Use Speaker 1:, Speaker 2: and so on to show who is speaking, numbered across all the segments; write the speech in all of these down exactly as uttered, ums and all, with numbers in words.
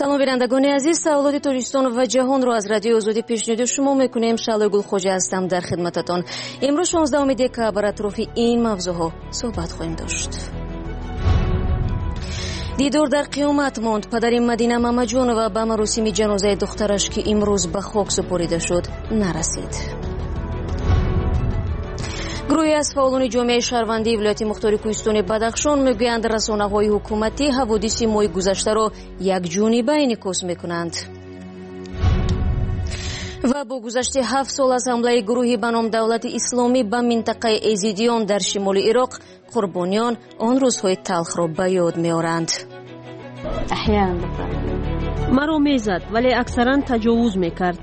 Speaker 1: سلام بینندگان عزیز، سوالات تاجیکستان و جهان را از رادیو آزادی پیشنهاد شما میکنیم. شعله گل خوجه هستم در خدمتتان. امروز شانزدهم دکبر بر اطراف این موضوعها صحبت خواهیم داشت. دیدار در قیامت ماند. پدر مدینه محمدجانова به مراسم جنازه دخترش که امروز به خاک سپرده شد نرسید. گروهی از فعالان جامعه شهروندی ولایت مختار کوهستان بدخشان میگویند رسانه‌های حکومتی حوادث ماه گذشته را یک جانبه انعکاس میکنند. و با گذشت هفت سال از حمله گروهی به نام دولت اسلامی به منطقه ایزیدیان در شمال عراق، قربانیان آن روزهای تلخ را به یاد می‌آورند.
Speaker 2: احیانا مرا میزد ولی اکثرا تجاوز میکرد.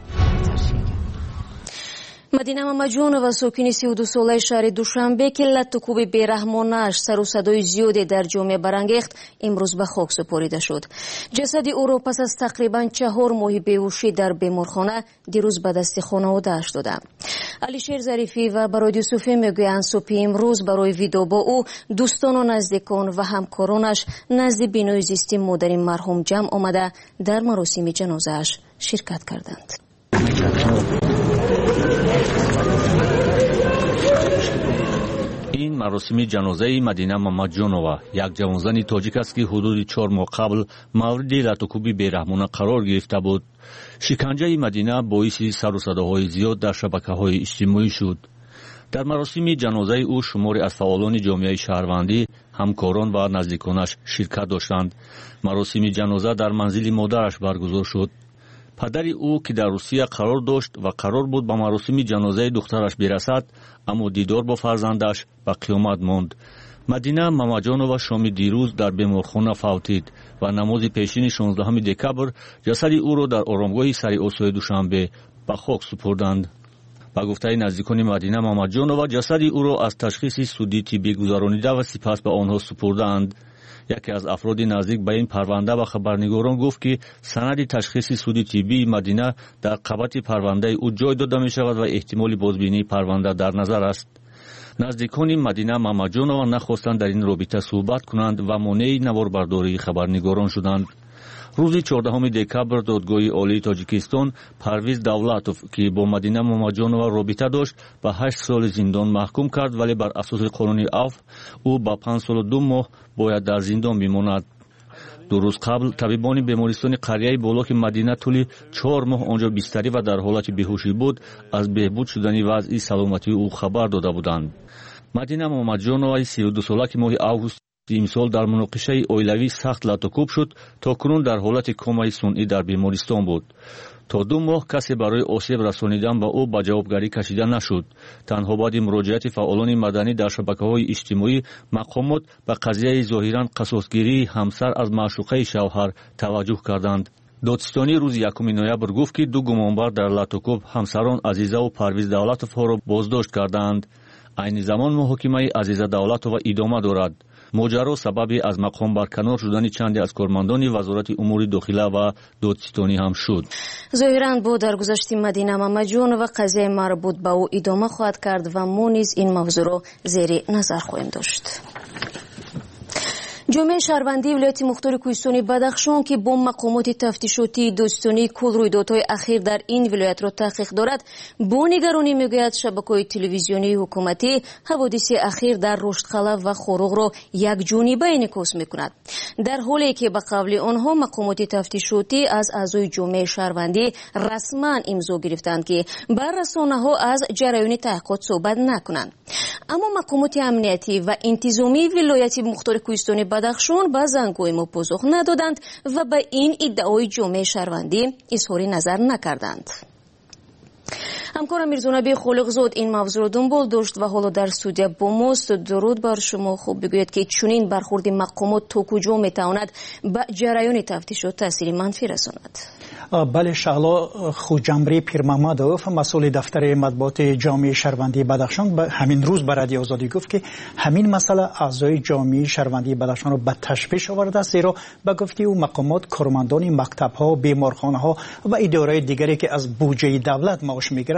Speaker 1: مدینه محمدجانова ساکن سی و دو ساله شهر دوشنبه که لطوکوب بیرحمانه‌اش سر و صدای زیادی در جامعه برانگیخت امروز به خاک سپرده شد. جسد او را پس از تقریبا چهار ماه بیهوشی در بیمارخانه دیروز به دست خانواده‌اش داده. علیشیر ظریفی و برادر یوسفی میگویند صبح امروز برای ویدیو با او دوستان و نزدیکان و همکارانش نزد بینای زیستی مادر مرحوم جمع آمده در مراسم جنازه‌اش شرکت کردند.
Speaker 3: این مراسم جنازه مدینه محمدجانова یک جوانزن تاجیک است که حدود چهار ماه قبل مورد لطوکوب بیرحمانه قرار گرفته بود. شکنجه مدینه باعث سر و صداهای زیاد در شبکه‌های اجتماعی شد. در مراسم جنازه او شماری از فعالان جامعه شهروندی، همکاران و نزدیکانش شرکت داشتند. مراسم جنازه در منزل مادرش برگزار شد. پدر او که در روسیه قرار داشت و قرار بود به مراسم جنازه دخترش برسد، اما دیدار با فرزندش به قیامت ماند. مدینه محمدجانова شام دیروز در بیمارخانه فوتید و نماز پیشین شانزدهم دکبر جسد او را در آرامگاه سر آسای دوشنبه به خاک سپردند. با گفته نزدیکان مدینه محمدجانова جسد او را از تشخیص سودی طبی گذرانیده و سپس به آنها سپردند. یکی از افراد نزدیک به این پرونده و خبرنگاران گفت که سند تشخیص سودی طبی مدینه در قبط پرونده او جای داده می شود و احتمال بازبینی پرونده در نظر است. نزدیکان مدینه محمدجانова نخواستند در این رابطه صحبت کنند و مانع نواربرداری خبرنگاران شدند. روز چهاردهم دکبر دادگاه عالی تاجیکستان پرویز دولتوف که با مدینه محمدجانова رابطه داشت به هشت سال زندان محکوم کرد، ولی بر اساس قانون عفو او با پنج سال و دو ماه باید در زندان بماند. دو روز قبل طبیبان بیمارستان قریه بالا که مدینه طول چهار ماه آنجا بستری و در حالت بیهوشی بود از بهبود شدن وضع سلامتی او خبر داده بودند. مدینه محمدجانova سی و دو ساله که ماه آگوست امسال در مناقشه اویلوی سخت لطوکوب شد تا کنون در حالت کومای صنعی در بیمارستان بود. تا دو ماه کسی برای آسیب رسانیدن به او به جوابگری کشیده نشد. تنها بعد مراجعت فعالان مدنی در شبکه‌های اجتماعی مقامات به قضیه ظاهراً قصاصگیری همسر از معشوقه شوهر توجه کردند. دادستانی روز یکم نوامبر گفت که دو گمانبر در لطوکوب همسران عزیزه و پرویز دولتوف را بازداشت کردند. عین زمان محاکمه عزیزه دولتوف ادامه دارد. ماجرا سبب از مقام برکنار شدن چندی از کارمندان وزارت امور داخله و دادستانی هم شد.
Speaker 1: ظاهراً با درگذشت مدینه محمدجانova قضیه مربوط به او ادامه خواهد کرد و ما نیز این موضوع را زیر نظر خواهیم داشت. جامعه شهروندی ولایت مختار کوهستان بدخشان که با مقامات تفتیشاتی دادستانی کل رویدادهای اخیر در این ولایت را تحقیق دارد، با نگرانی میگوید شبکه‌های تلویزیونی حکومتی حوادث اخیر در رشتقلب و خوروغ را یک جانبه انعکاس میکند، در حالی که به قول آنها مقامات تفتیشاتی از اعضای جامعه شهروندی رسما امضا گرفتند که بر رسانه‌ها از جریان تحقیقات صحبت نکنند. اما مقامات امنیتی و انتظامی ولایت مختار کوهستان بدخشان به زنگ‌های ما پاسخ ندادند و به این ادعای جامعه شهروندی اظهار نظر نکردند. همکارم میرزانبی خالقزاد این موضوع را دنبال داشت و حالا در استودیو با ماست. درود بر شما. خوب بگوید که چنین برخورد مقامات تا کجا میتواند به جریان تفتیشات تاثیر منفی رساند؟
Speaker 4: بله شعلا، خوجمری پیرمحمدوف مسئول دفتر مطبوعات جامعه شهروندی بدخشان همین روز به رادیو آزادی گفت که همین مسئله اعضای جامعه شهروندی بدخشان را به تشویش آورده است، زیرا به گفته او مقامات کارمندان مکتب‌ها، بیمارخانه‌ها و ادارات دیگری که از بودجه دولت معاش می‌گیرند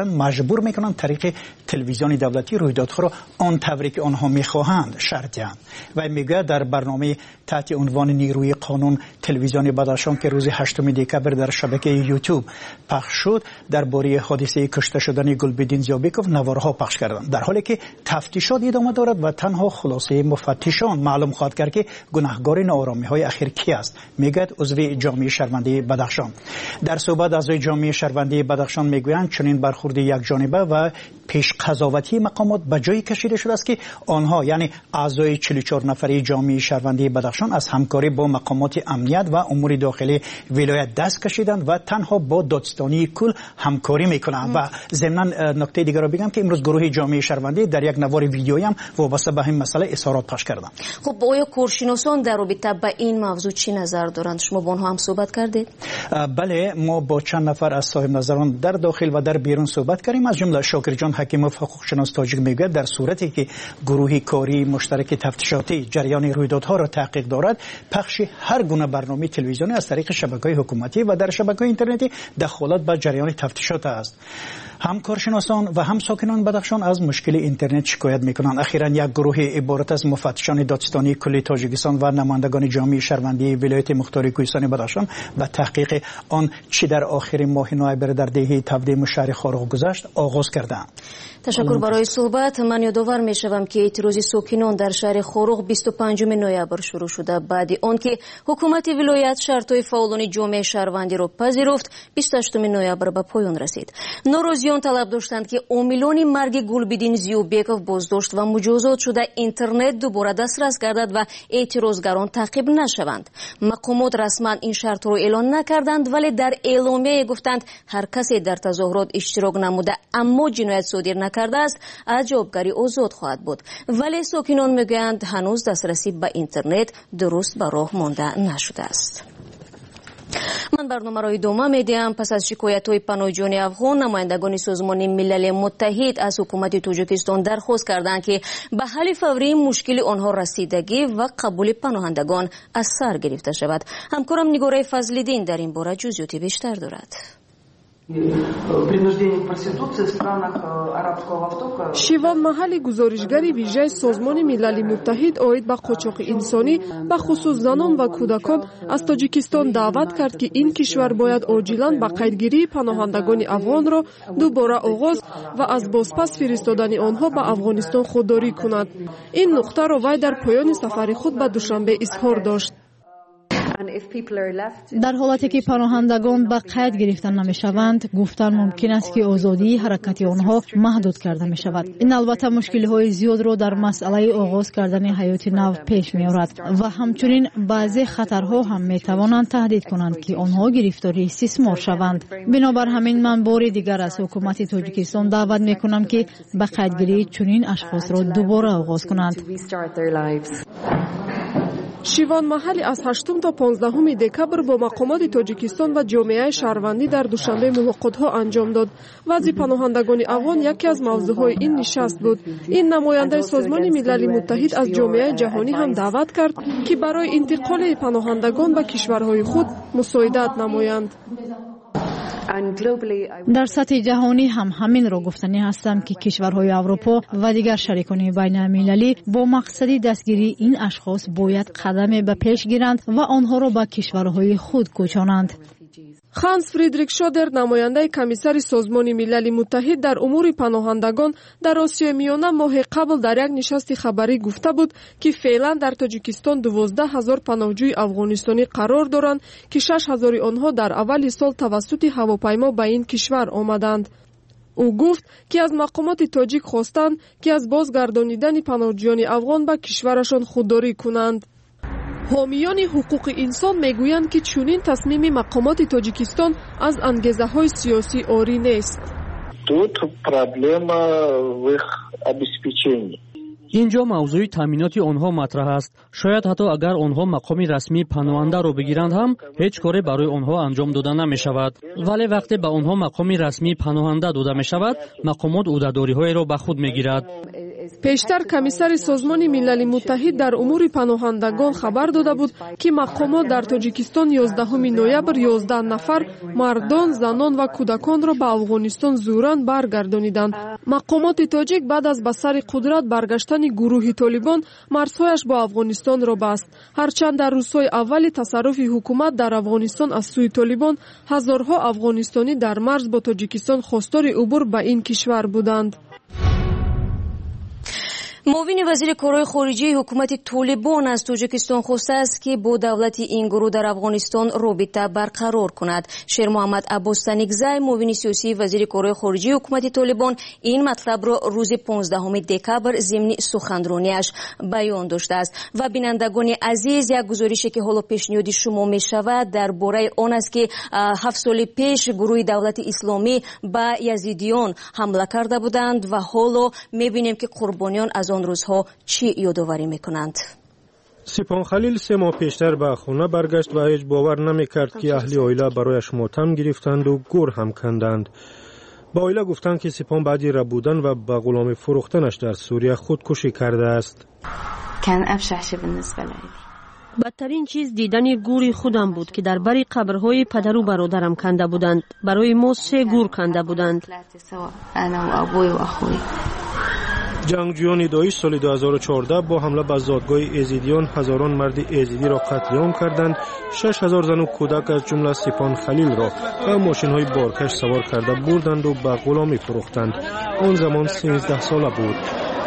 Speaker 4: میگیرند مجبور میکنند طریق تلویزیون دولتی رویدادها را آن طوری که آنها میخواهند شرح دهند. و میگه در برنامه تحت عنوان نیروی قانون تلویزیون بدخشان که روز هشتم دکبر در شبکه یوتیوب پخش شد درباره حادثه کشته شدن گلبدین زیابیکوف نوارها پخش کردند، در حالی که تفتیشات ادامه دارد و تنها خلاصه مفتشان معلوم خواهد کرد که گناهکار ناآرامی های اخیر کی است، میگه عضو جامعه شهروندی بدخشان. در صحبت اعضای جامعه شهروندی بدخشان میگویند چنین برخورد یک جانبه و پیش قضاوتی مقامات به جایی کشیده شده است که آنها یعنی اعضای چهل و چهار نفره جامعه شهروندی بدخشان از همکاری با مقامات امنیت و امور داخلی ولایت دست کشیدند و تنها با دادستانی کل همکاری میکنند. و ضمن نکته دیگر را بگم که امروز گروه جامعه شهروندی در یک نوار ویدیویی هم وابسته به همین مسئله اظهارات پخش کردند.
Speaker 1: خب آیا کارشناسان در رابطه با این موضوع چی نظر دارند؟ شما با آنها هم صحبت کردید؟
Speaker 4: بله، ما با چند نفر از صاحب نظران در داخل و در بیرون صحبت کردیم. از جمله شاکر جان حکیموف حقوقشناس تاجیک میگوید در صورتی که گروه کاری مشترک تفتیشاتی جریان رویدادها را تحقیق دارد، پخش هر گونه برنامه تلویزیونی از طریق شبکه‌های حکومتی و در شبکه‌های اینترنتی دخالت به جریان تفتیشات است. هم کارشناسان و هم ساکنان بدخشان از مشکل اینترنت شکایت میکنند. اخیراً یک گروه عبارت از مفتشان دادستانی کلی تاجیکستان و نمایندگان جامعه شهروندی ولایت مختار کوهستان بدخشان به تحقیق آن چی در آخر ماه نوامبر در دهه تبدیم شهر خاروق گذشت آغاز کردند.
Speaker 1: تشکر برای صحبت. من یادآور میشوم که اعتراض ساکنان در شهر خاروق بیست و پنجم نوامبر شروع شده بعد آنکه حکومت ولایت شرطهای فعالان جامعه شهروندی را پذیرفت بیست و هشتم نوامبر به پایان رسید. ناراضیان طلب داشتند که عاملان مرگ گلبدین زیوبیکوف بازداشت و مجازات شده اینترنت دوباره دسترس گردد و اعتراضگران تعقیب نشوند. مقامات رسما این شرط را اعلان نکردند، ولی در اعلامیه گفتند هر کسی در تظاهرات اشتراک نموده اما جنایت صادر نکرده است از جوابگری آزاد خواهد بود. ولی ساکنان میگویند هنوز دسترسی به اینترنت درست به راه مانده نشده است. من برنامه را ادامه میدهم. پس از شکایت‌های پناهجویان افغان، نمایندگان سازمان ملل متحد از حکومت تاجیکستان درخواست کردند که به حل فوری مشکل آنها رسیدگی و قبول پناهندگان از سر گرفته شود. همکارم نگاره فضل‌الدین در این باره جزئیات بیشتر دارد.
Speaker 5: شیوان محلی گزارشگری ویژه سازمان ملل متحد اوید به قاچاق انسانی به خصوص زنان و کودکان از تاجیکستان دعوت کرد که این کشور باید عاجلاً به قیدگیری پناهندگان افغان را دوباره آغاز و از بازپس فرستادن آنها به افغانستان خودداری کند. این نقطه را وی در پایان سفر خود به دوشنبه اظهار داشت.
Speaker 6: در حالتی که پناهندگان به قید گرفته نمی شوند، گفتن ممکن است که آزادی حرکت آنها محدود کرده می شود. این البته مشکل های زیاد را در مسئله آغاز کردن حیات نو پیش می آورد و همچنین بعضی خطرها هم می توانند تهدید کنند که آنها گرفتاری استثمار شوند. بنابر همین من بار دیگر از حکومت تاجیکستان دعوت می کنم که به قیدگیری چنین اشخاص را دوباره آغاز کنند.
Speaker 5: شیوان محلی از هشتم تا پانزدهم دکبر با مقامات تاجیکستان و جامعه شهروندی در دوشنبه ملاقات‌ها انجام داد. وضع پناهندگان افغان یکی از موضوعهای این نشست بود. این نماینده سازمان ملل متحد از جامعه جهانی هم دعوت کرد که برای انتقال پناهندگان به کشورهای خود مساعدت نمایند.
Speaker 6: در سطح جهانی هم همین را گفتنی هستم که کشورهای اروپا و دیگر شریکان بین المللی با مقصد دستگیری این اشخاص باید قدم به پیش گیرند و آنها را به کشورهای خود کوچانند.
Speaker 5: خانس فریدریک شادر نماینده کمیسر سازمان ملل متحد در امور پناهندگان در آسیای میانه ماه قبل در یک نشست خبری گفته بود که فعلا در تاجیکستان دوازده هزار پناهجوی افغانستانی قرار دارند که شش هزار آنها در اول سال توسط هواپیما به این کشور آمدند. او گفت که از مقامات تاجیک خواستند که از بازگردانیدن پناهجویان افغان به کشورشان خودداری کنند. حامیان حقوق انسان میگویند که چنین تصمیم مقامات تاجیکستان از انگیزه‌های سیاسی عاری نیست.
Speaker 7: اینجا موضوع تامینات آنها مطرح است. شاید حتی اگر آنها مقام رسمی پناهنده را بگیرند هم هیچ کاری برای آنها انجام داده نمی شود. ولی وقتی به آنها مقام رسمی پناهنده داده می شود، مقامات عهده‌داری‌های را به خود می گیرد.
Speaker 5: пештар комиссари созмони милали муттаҳид дар умури паноҳандагон хабар дода буд ки мақомот дар тоҷикистон ёздаҳуми ноябр ёздаҳ нафар мардон занон ва кӯдаконро ба афғонистон зӯран баргардониданд. мақомоти тоҷик баъд аз ба сари қудрат баргаштани гурӯҳи толибон марзҳояш бо афғонистонро баст. ҳарчанд дар рӯзҳои аввали тасарруфи ҳукумат дар афғонистон аз сӯи толибон ҳазорҳо афғонистонӣ дар марз бо тоҷикистон хостори убур ба ин кишвар буданд.
Speaker 1: муовини вазири корҳои хориҷии ҳукумати толибон аз тоҷикистон хостааст ки бо давлати ин гурӯҳ дар афғонистон робита барқарор кунад. шермуҳаммад аббос санигзай, муовини сиёсии вазири корҳои хориҷии ҳукумати толибон, ин матлабро рӯзи понздаҳуми декабр зимни суханронияш баён доштааст. ва бинандагони азиз, як гузорише ки ҳоло пешниҳоди шумо мешавад дар бораи он аст ки ҳафт соли пеш гурӯҳи давлати исломӣ ба язидиён ҳамла карда буданд ва ҳоло мебинем ки қурбониён аз он рӯзҳо чӣ ёдоварӣ мекунанд.
Speaker 8: сипон халил се моҳ пештар ба хона баргашт ва ҳеҷ бовар намекард ки аҳли оила барояш мотам гирифтанду гур ҳам канданд. ба оила гуфтанд ки сипон баъди рабудан ва ба ғуломӣ фурӯхтанаш дар сурия худкушӣ кардааст.
Speaker 2: бадтарин чиз дидани гури худам буд ки дар бари қабрҳои падару бародарам канда буданд. барои мо се гур канда буданд.
Speaker 8: ҷангҷӯёни доиш соли ду ҳазору чордаҳ бо ҳамла ба зодгоҳи эзидиён ҳазорон марди эзидиро қатлиём карданд. шаш ҳазор зану кӯдак аз ҷумла сипон халилро ба мошинҳои боркаш савор карда бурданду ба ғуломӣ фурӯхтанд. он замон сенздаҳ сола буд.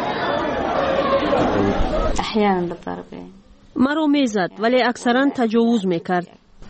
Speaker 2: маро мезад, вале аксаран таҷовуз мекард.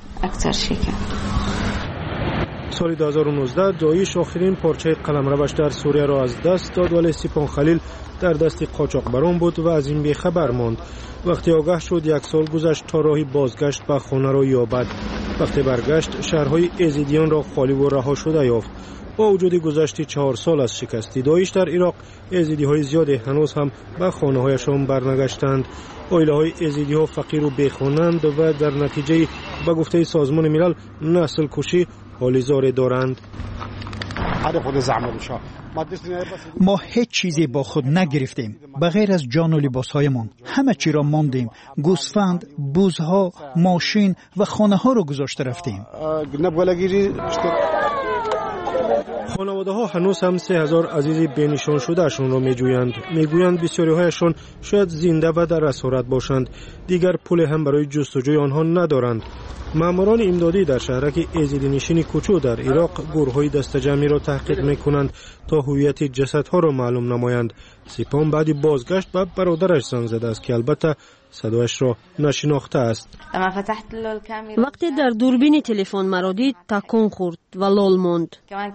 Speaker 8: соли ду ҳазору нуздаҳ доиш охирин порчаи қаламраваш дар суриyaро аз даст дод, вале сипон халил дар дасти қочоқбарон буд ва аз ин бехабар монд. вақте огаҳ шуд, як сол гузашт то роҳи бозгашт ба хонаро ёбад. вақте баргашт, шаҳрҳои эзидиёнро холиву раҳо шуда ёфт. бо вуҷуди гузашти чаҳор сол аз шикасти доиш дар ироқ, эзидиҳои зиёде ҳанӯз ҳам ба хонаҳояшон барнагаштанд. оилаҳои эзидиҳо фақиру бехонанд ва дар натиҷаи ба гуфтаи созмони милал наслкушӣ ҳоли зоре доранд.
Speaker 4: мо ҳеҷ чизе бо худ нагирифтем ба ғайр аз ҷону либосҳоямон. ҳама чиро мондем. гӯсфанд, бузҳо, мошин ва хонаҳоро гузошта рафтем.
Speaker 8: خانواده‌ها هنوز هم سه هزار عزیز بنشان شدهشون را میجویند. میگویند بسیاری‌هایشان شاید زنده و در اسارت باشند. دیگر پول هم برای جستجوی آنها ندارند. ماموران امدادی در شهرک ازیدنشین کوچو در عراق گروه‌های دسته‌جمعی را تحقیق می‌کنند تا هویت جسدها را معلوم نمایند. سپاه بعد بازگشت به برادرش زنگ زده است که البته صدایش را نشناخته است.
Speaker 2: وقتی در دوربین تلفن مرا دید تکان خورد و لال ماند.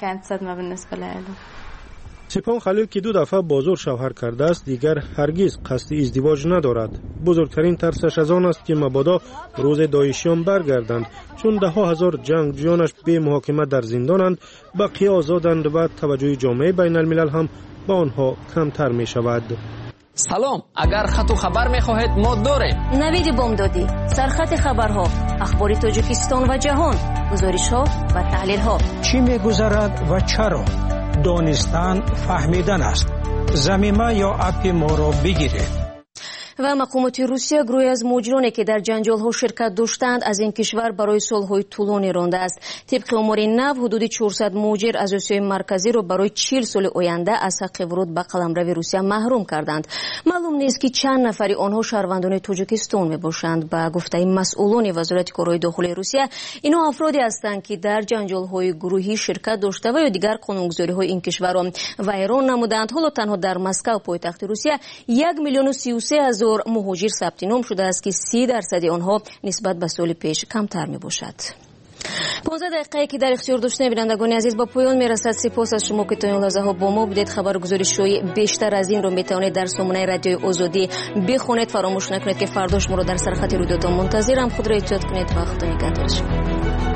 Speaker 8: سپاه خلیل که دو دفعه بازور شوهر کرده است دیگر هرگز قصد ازدواج ندارد. بزرگترین ترسش از آن است که مبادا روز داعشیان برگردند، چون ده ها هزار جنگجویانش به محاکمه در زندانند، بقیه آزادند و توجه جامعه بین الملل هم با آنها کمتر می شود.
Speaker 9: سلام، اگر خط و خبر می خواهید ما داریم.
Speaker 1: نوید بامدادی، سرخط خبرها، اخبار تاجیکستان و جهان، گزارش‌ها و تحلیل‌ها.
Speaker 10: چی می‌گذرد و چرا؟ دانستن فهمیدن است. زمینه یا اپ ما را بگیرید.
Speaker 1: و مقامات روسیه گروهی از مهاجرانی که در جنجال‌ها شرکت داشتند از این کشور برای سال‌های طولانی رانده است. طبق آمار نو حدود چهارصد مهاجر از آسیای مرکزی را برای چهل سال آینده از حق ورود به قلمرو روسیه محروم کردند. معلوم نیست که چند نفری آنها شهروندان تاجیکستان میباشند. به گفته مسئولان وزارت کارهای داخلی روسیه، اینها افرادی هستند که در جنجال‌های گروهی شرکت داشته و یا دیگر قانونگذاری‌های این کشور را ویران نمودند. حالا تنها در مسکو پایتخت روسیه یک میلیون و سی و سه هزار مهاجر ثبت نام شده است که سی درصد آنها نسبت به سال پیش کمتر می باشد. پانزده دقیقه که در اختیار داشتن بینندگان عزیز با پایان میرسد. سپاس از شما که تا این لحظه ها با ما بودید. خبرگزاری‌های بیشتر از این رو میتوانید در سامانه رادیوی آزادی بخونید. فراموش نکنید که فرداش ما رو در سرخط رویدادها منتظرم. خود را احتیاط کنید و خدا نگهدارتون.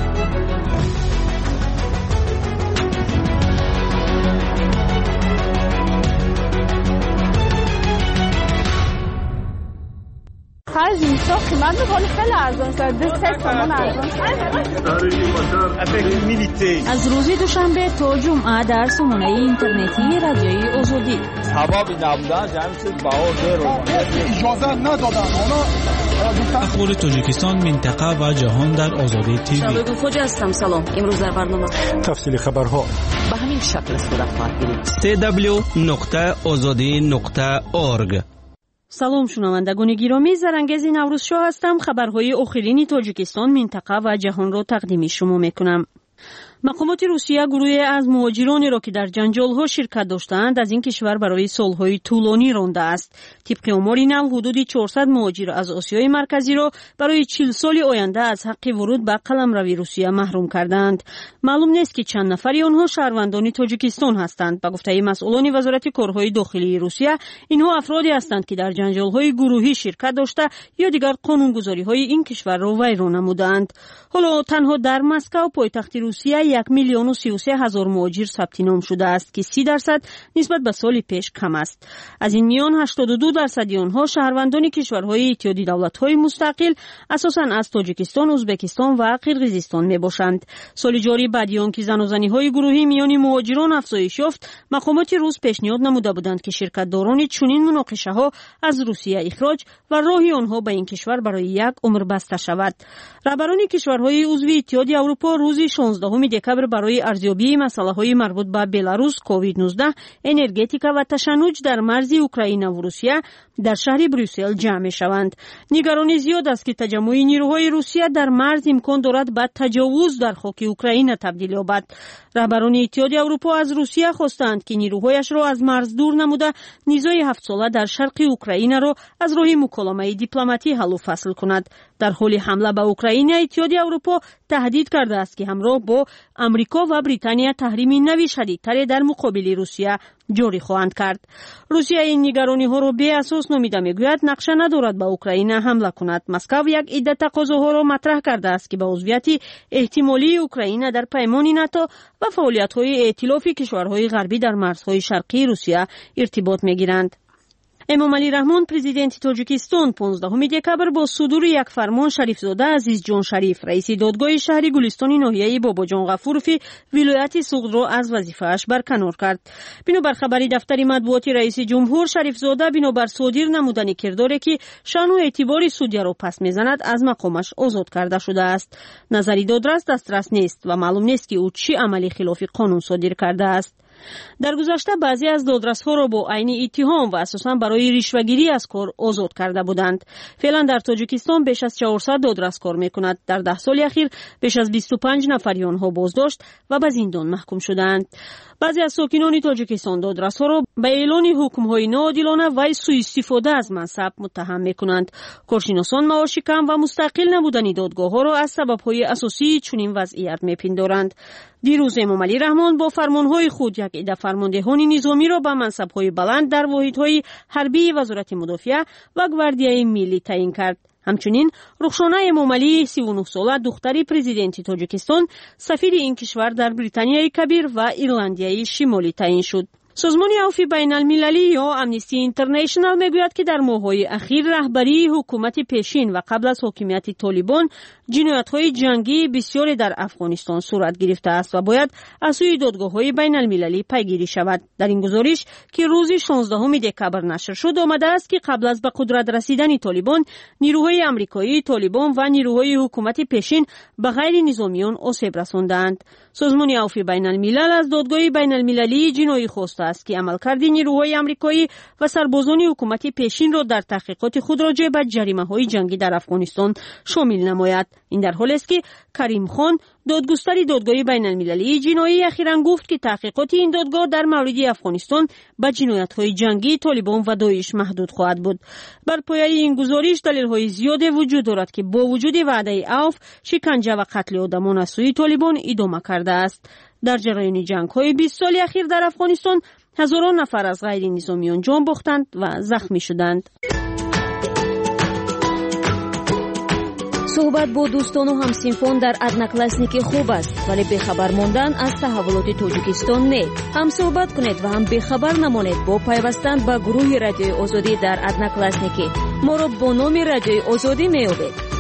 Speaker 11: خرج میشه قیمت بکنی خیلی ارزان شد. دو سه تومن ارزان شد.
Speaker 2: از روز دوشنبه تا جمعه در سامانه اینترنتی رادیوی آزادی
Speaker 12: ثوابی نبودن همین چیز بهار دیر
Speaker 13: اجازه ندادن اونا.
Speaker 14: اخبار تاجیکستان منطقه و جهان در آزادی تیوی.
Speaker 1: شبکه خوجه هستم. سلام. امروز در برنامه
Speaker 8: تفصیل خبرها
Speaker 15: به همین شکل صورت خواهد گرفت.
Speaker 16: سی دبلیو نقطه آزادی نقطه اورگ.
Speaker 2: سلام شنوندگان گرامی، زرنگز نوروز شاه هستم. خبرهای آخرین تاجیکستان، منطقه و جهان را تقدیم شما میکنم. مقامات روسیه گروهی از مهاجرانی را که در جنجال‌ها شرکت داشتند از این کشور برای سال‌های طولانی رانده است. طبق آمار نو حدود چهارصد مهاجر از آسیای مرکزی را برای چهل سال آینده از حق ورود به قلمروی روسیه محروم کردند. معلوم نیست که چند نفری آنها شهروندان تاجیکستان هستند. به گفته مسئولان وزارت کارهای داخلی روسیه، اینها افرادی هستند که در جنجال‌های گروهی شرکت داشته یا دیگر قانونگذاری‌های این کشور را ویران نمودند. حالا تنها در مسکو پایتخت روسیه یک میلیون و سی و سه هزار مهاجر ثبت نام شده است که سی درصد نسبت به سال پیش کم است. از این میان هشتاد و دو درصد آنها شهروندان کشورهای اتحادیه دولت‌های مستقل اساساً از تاجیکستان، ازبکستان و قرقیزستان میباشند. سال جاری بعد از آنکه زن و زنی‌های گروهی میان مهاجران افزایش یافت، مقامات روس پیشنهاد نموده بودند که شرکت‌داران چنین مناقشه‌ها از روسیه اخراج و راه آنها به این کشور برای یک عمر بسته شود. رهبران کشورهای عضو اتحادیه اروپا روز شانزدهم دکبر برای ارزیابی مسائل مربوط به بلاروس، کووید نوزده، انرژتیکا و تشنج در مرز اوکراین و روسیه در شهر بروسل جمع شوند. نگرانی زیاد است که تجمع نیروهای روسیه در مرز امکان دارد به تجاوز در خاک اوکراین تبدیل یابد. رهبران اتحادیه اروپا از روسیه خواستند که نیروهایش را از مرز دور نموده نیزای هفت ساله در شرق اوکراین را از راه مکالمه دیپلماتی حل و فصل کند. در حال حمله به اوکراین، اتحادیه اروپا تهدید کرده است که همراه با امریکا و بریتانیا تحریم نوی شدیدتر در مقابل روسیه جاری خواهند کرد. روسیه این نگرانی ها را بی اساس نامیده میگوید نقشه ندارد به اوکراین حمله کند. مسکو یک عده تقاضاها را مطرح کرده است که به عضویت احتمالی اوکراین در پیمان ناتو و فعالیت‌های ائتلاف کشورهای غربی در مرزهای شرقی روسیه ارتباط میگیرند. امامعلی رحمان پرزیدنت تاجیکستان پانزدهم دکبر با صدور یک فرمان شریفزاده عزیز جان شریف رئیس دادگاه شهر گلستان ناحیه باباجان غفوروفی ولایت سوغد را از وظیفه‌اش برکنار کرد. بنابر خبری دفتر مطبوعاتی رئیس جمهور، شریفزاده بنابر صادر نمودن کرداری که شأن و اعتبار سودیا را پس میزند از مقامش آزاد کرده شده است. نظری دادرس دسترس نیست و معلوم نیست که او چه عملی خلاف قانون صادر کرده است. در گذشته بعضی از دادرس‌ها را با عین اتهام و اساساً برای رشوه‌گیری از کار آزاد کرده بودند. فعلا در تاجیکستان بیش از چهارصد دادرس کار می‌کند. در ده سال اخیر بیش از بیست و پنج نفر آنها بازداشت و به زندان محکوم شدند. بعضی از ساکنان تاجیکستان دادرس‌ها را به اعلان حکم‌های ناعادلانه و سوء استفاده از منصب متهم می‌کنند. کارشناسان معاش کم و مستقل نبودن دادگاه‌ها را از سبب‌های اساسی چنین وضعیت می‌پندارند. دیروز امامعلی رحمان با فرمانهای خود یک عده فرماندهان نظامی را به منصب‌های بلند در واحدهای حربی وزارت مدافعه و گواردیای ملی تعیین کرد. همچنین رخشانه امامعلی سی و نه ساله دختری پرزیدنت تاجیکستان سفیر این کشور در بریتانیای کبیر و ایرلندیای شمالی تعیین شد. سازمان عفو بین المللی یا امنیستی اینترنشنال میگوید که در ماه‌های اخیر رهبری حکومت پیشین و قبل از حکومت طالبان جنایت‌های جنگی بسیاری در افغانستان صورت گرفته است و باید از سوی دادگاه‌های بین المللی پیگیری شود. در این گزارش که روز شانزدهم دکبر نشر شد آمده است که قبل از به قدرت رسیدن طالبان، نیروهای آمریکایی، طالبان و نیروهای حکومت پیشین به غیر نظامیان آسیب رساندند. سازمان عفو بین الملل از دادگاه بین المللی جنایی خواسته است که عملکرد نیروهای آمریکایی و سربازان حکومت پیشین را در تحقیقات خود راجع به جریمه‌های جنگی در افغانستان شامل نماید. این در حالی است که کریم خان دادگستر دادگاه بین المللی جنایی اخیراً گفت که تحقیقات این دادگاه در مورد افغانستان به جنایت‌های جنگی طالبان و داعش محدود خواهد بود. بر پایه این گزارش دلایل زیادی وجود دارد که با وجود وعده عفو، شکنجه و قتل آدمان از سوی طالبان ادامه کرده است. در جریان جنگ‌های بیست سالی اخیر در افغانستان هزاران نفر از غیر نظامیان جان باختند و زخمی شدند.
Speaker 1: صحبت با دوستان و همسینفان در ادناکلاسنیکی خوب است، ولی بخبر ماندن از تحولات تاجیکستان نه. هم صحبت کنید و هم بخبر نمانید با پیوستن به گروه رادیوی آزادی در ادناکلاسنیکی. ما را با نام رادیوی آزادی میابید.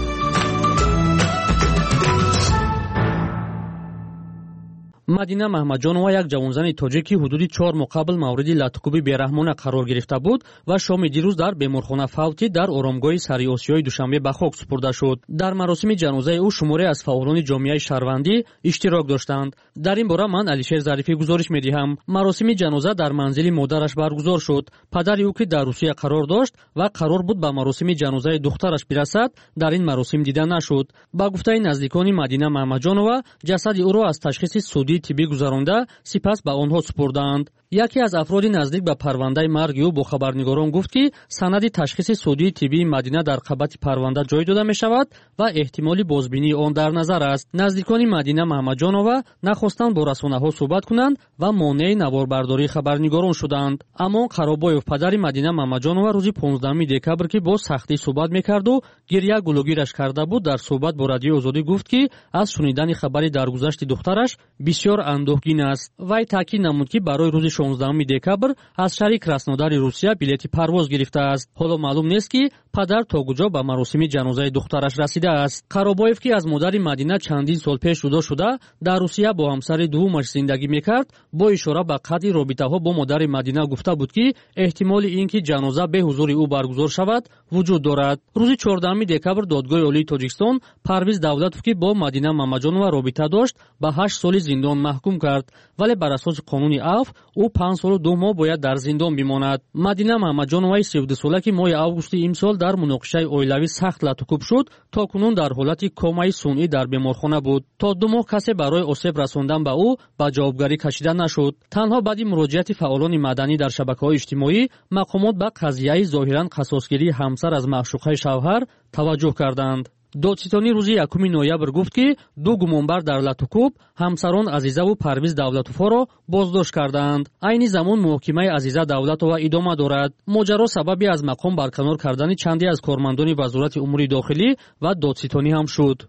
Speaker 7: مدینه محمدجانова یک جوانزن تاجیکی حدود چهار ماه قبل مورد لطکوبی بیرحمانه قرار گرفته بود و شام دیروز در بیمارخانه فوتی در آرامگاه سری آسیای دوشنبه به خاک سپرده شد. در مراسم جنازه او شماری از فعالان جامعه شهروندی اشتراک داشتند. در این باره من علیشیر ظریفی گزارش می‌دهم. مراسم جنازه در منزل مادرش برگزار شد. پدر او که در روسیه قرار داشت و قرار بود به مراسم جنازه دخترش برسد، در این مراسم دیده نشد. با گفته نزدیکان مدینه محمدجانова جسد او را از تشخیص سودی طبی گذرانده سپس به آنها سپردند. یکی از افراد نزدیک به پرونده مرگ او با خبرنگاران گفت که سند تشخیص سودی طبی مدینه در قبط پرونده جای داده می شود و احتمالی بازبینی آن در نظر است. نزدیکان مدینه محمدجانова نخواستند با رسانه‌ها صحبت کنند و مانع نواربرداری خبرنگاران شدند. اما قرابایف پدر مدینه محمدجانова روز پانزدهم دکبر که با سختی صحبت می‌کرد و گریه گلوگیرش کرده بود، در صحبت با رادیو آزادی گفت که از شنیدن خبری درگذشت دخترش بسیار اندوهگین است. وی تاکید نمود که برای روز شانزدهم دکبر از شهر краснодar روسیه بلیط پرواز گرفته است. حالا معلوم نیست که پدر تا کجا به مراسم جنازه دخترش رسیده است. قرابایف که از مادر مدینه چندین سال پیش جدا شده در روسیه با همسر دومش زندگی میکرد، با اشاره به قطع رابطه‌ها با مادر مدینه گفته بود که احتمال اینکه جنازه به حضور او برگزار شود وجود دارد. روز چهاردهم دکبر دادگاه عالی تاجیکستان پرویز давлатов که با مدینه محمدجانова رابطه داشت به هشت سال زندان محکوم کرد، ولی بر اساس قانون عفو او پنج سال و دو ماه باید در زندان بماند. مدینه محمدجانова سی و دو ساله که ماه август امسال در مناقشه اویلوی سخت لطکوب شد، تا کنون در حالت کومای سنئی در بیمارخانه بود. تا دو ماه کسی برای آسیب رساندن به او به جوابگری کشیده نشد. تنها بعد مراجعت فعالان مدنی در شبکه‌های اجتماعی مقامات به قضیه ظاهراً قصاصگیری همسر از معشوقه شوهر توجه کردند. دادستانی روز یکم نوامبر گفت که دو گمانبر در لطکوب همسران عزیزه و پرویز давлатовها را بازداشت کردند. عین زمان محاکمه عزیزه давлатова ادامه دارد. ماجرا سببی از مقام برکنار کردن چندی از کارمندان وزارت امور داخلی و دادستانی هم شد.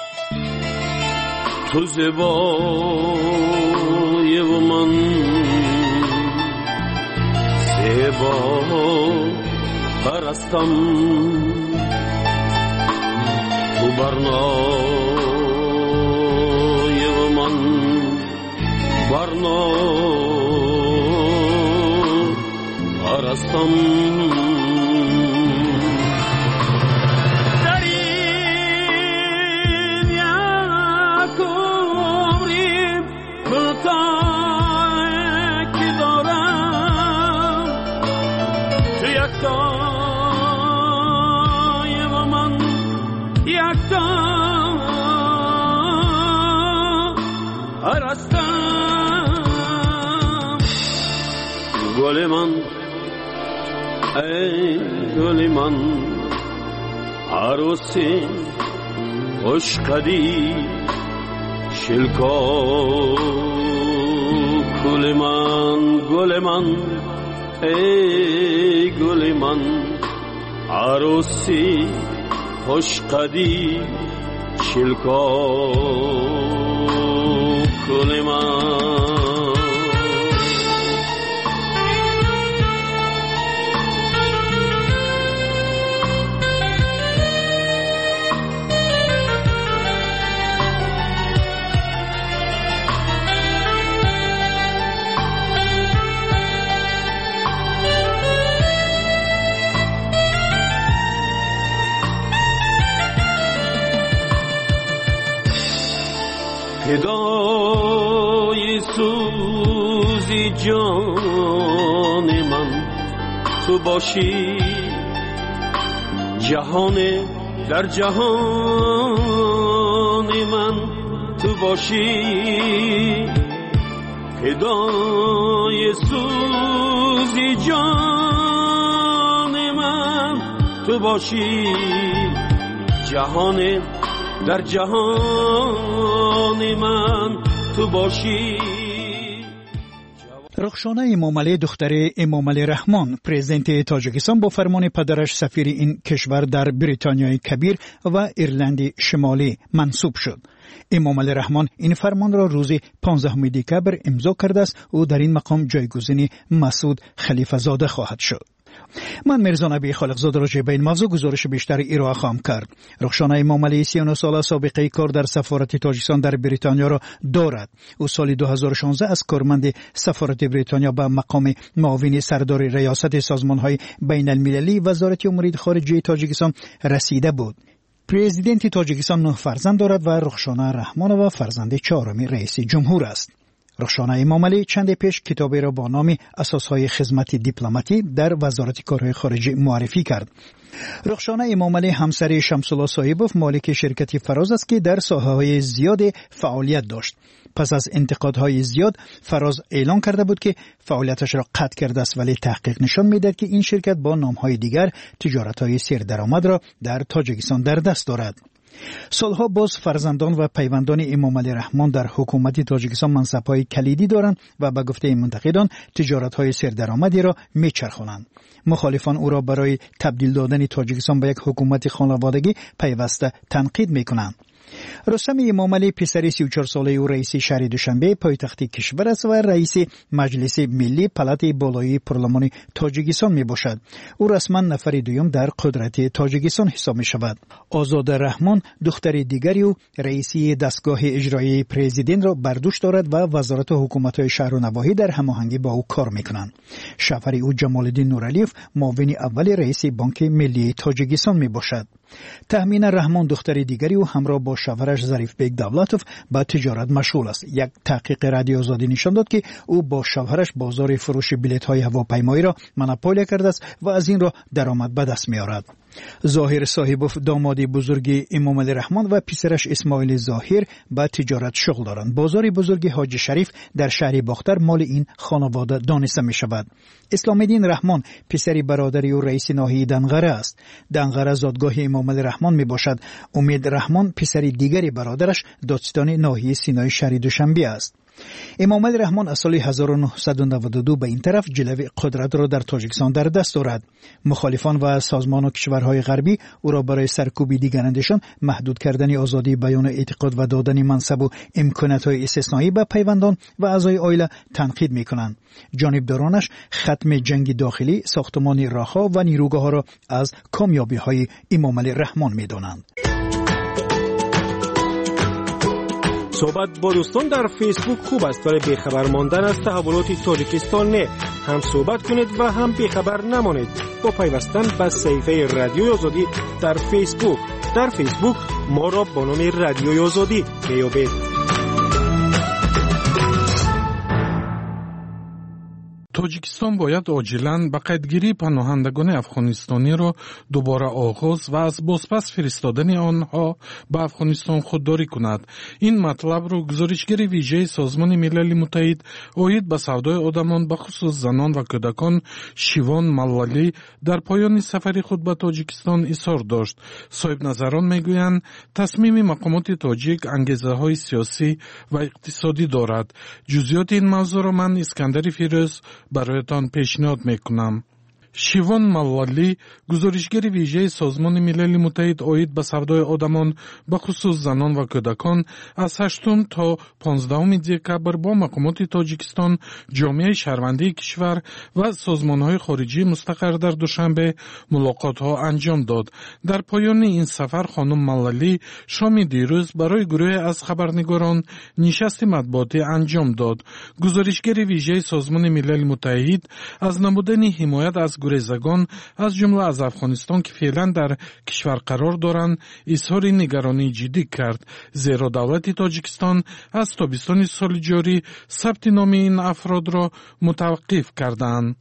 Speaker 17: تو زیبای و من زیبا پرستم، تو برنای و من برنا پرستم. در این یک عمری کوتاه که دارم، تو یک تای و من یک تا هستم. گل من ای گل من عروسی خوشقدی شلکا، گل من گل من ای گل من عروسی خوشقدی شلکا، گل من. فدای سوزی جان من تو باشی، جهان در جهان من تو باشی. فدای سوزی جان من تو باشی، جهان در جهان من تو باشی.
Speaker 4: رخشانه امامعلی دختر امامعلی رحمان پرزیدنت تاجیکستان با فرمان پدرش سفیر این کشور در بریتانیای کبیر و ایرلند شمالی منصوب شد. امامعلی رحمان این فرمان را روز پانزدهم دکبر امضا کرده است و در این مقام جایگزین مسعود خلیفه زاده خواهد شد. من میرزا نبی خالقزاده راجع به این موضوع گزارش بیشتر ارائه خواهم کرد. رخشان امامعلی سی و نه ساله سابقه کار در سفارت تاجیکستان در بریتانیا را دارد. او سال دو هزار و شانزده از کارمند سفارت بریتانیا به مقام معاون سردار ریاست سازمان‌های بین المللی وزارت امور خارجه تاجیکستان رسیده بود. پرزیدنت تاجیکستان نه فرزند دارد و رخشانه رحمانова فرزند چهارم رئیس جمهور است. رخشانه امامعلی چند پیش کتابی را با نام اساسهای خدمت دیپلماتی در وزارت کارهای خارجه معرفی کرد. رخشانه امامعلی همسر شمس‌الله صاحبوف مالک شرکت فراز است که در ساحه‌های زیاد فعالیت داشت. پس از انتقادهای زیاد فراز اعلام کرده بود که فعالیتش را قطع کرده است، ولی تحقیق نشان می‌دهد که این شرکت با نام‌های دیگر تجارت‌های سردرآمد را در تاجیکستان در دست دارد. سالها باز فرزندان و پیوندان امامعلی رحمان در حکومت تاجیکستان منصب‌های کلیدی دارند و به گفته منتقدان تجارت‌های سردرآمدی را می‌چرخانند. مخالفان او را برای تبدیل دادن تاجیکستان به یک حکومت خانوادگی پیوسته تنقید می‌کنند. رستم امامعلی پسر سی و چهار ساله او رئیس شهر دوشنبه پایتخت کشور است و رئیس مجلس ملی پلات بالای پارلمان تاجیکستان می باشد. او رسما نفر دوم در قدرت تاجیکستان حساب می شود. آزاده رحمان دختر دیگری او رئیس دستگاه اجرایی پرزیدنت را بر دوش دارد و وزارت حکومت‌های شهر و نواحی در هماهنگی با او کار می‌کنند. شوهر او جمال الدین نورعلیف معاون اول رئیس بانک ملی تاجیکستان می باشد. تهمین رحمان دختر دیگری او همراه با شوهرش ظریف بیگ دولتوف با تجارت مشغول است. یک تحقیق رادیو آزادی نشان داد که او با شوهرش بازار فروش بلیط‌های هواپیمایی را مونوپولی کرده است و از این را درآمد به دست می‌آورد. ظاهر صاحبوف داماد بزرگ امامعلی رحمان و پسرش اسماعیل ظاهر با تجارت شغل دارند. بازار بزرگ حاج شریف در شهر باختر مال این خانواده دانسته می شود. اسلام الدین رحمان پسر برادری و رئیس ناحیه دنغره است. دنغره زادگاه امامعلی رحمان می باشد. امید رحمان پسر دیگری برادرش دادستان ناحیه سینای شهر دوشنبه است. امامعلی رحمان از سال هزار و نهصد و نود و دو به این طرف جلوه قدرت را در تاجیکستان در دست دارد. مخالفان و سازمان و کشورهای غربی او را برای سرکوب دیگرندشان محدود کردن آزادی بیان و اعتقاد و دادن منصب و امکانات‌های استثنایی به پیوندان و اعضای عائله تنقید می‌کنند. جانبدارانش ختم جنگ داخلی، ساختمان راه‌ها و نیروگاه‌ها را از کامیابی‌های امامعلی رحمان می‌دانند.
Speaker 8: صحبت با دوستان در فیسبوک خوب است، ولی بیخبر ماندن از تحولات تاجیکستان نه. هم صحبت کنید و هم بیخبر نمانید با پیوستن به صفحه رادیوی آزادی در فیسبوک. در فیسبوک ما را با نام رادیوی آزادی بیابید.
Speaker 18: тоҷикистон бояд оҷилан ба қайдгирии паноҳандагони афғонистониро дубора оғоз ва аз бозпас фиристодани онҳо ба афғонистон худдорӣ кунад. ин матлабро гузоришгири вижаи созмони милали муттаҳид оид ба савдои одамон ба хусус занон ва кӯдакон шивон маллалӣ дар поёни сафари худ ба тоҷикистон изҳор дошт. соҳибназарон мегӯянд тасмими мақомоти тоҷик ангезаҳои сиёсӣ ва иқтисодӣ дорад. ҷузъиёти ин мавзӯъро ман искандари фирӯз برایتان پیشنهاد میکنم. شیوان مللی گزارشگر ویژه سازمان ملل متحد اوید به سودای آدمان به خصوص زنان و کودکان از هشتم تا پانزدهم دکبر با مقامات تاجیکستان، جامعه شهروندی کشور و سازمان‌های خارجی مستقر در دوشنبه ملاقات‌ها انجام داد. در پایان این سفر خانم مللی شام دیروز برای گروه از خبرنگاران نشست مطبوعاتی انجام داد. گزارشگر ویژه سازمان ملل متحد از نمودن حمایت از گریزگان از جمله از افغانستان که فعلا در کشور قرار دارند اظهار نگرانی جدی کرد، زیرا دولت تاجیکستان از تابستان سال جاری ثبت نام این افراد را متوقف کردند.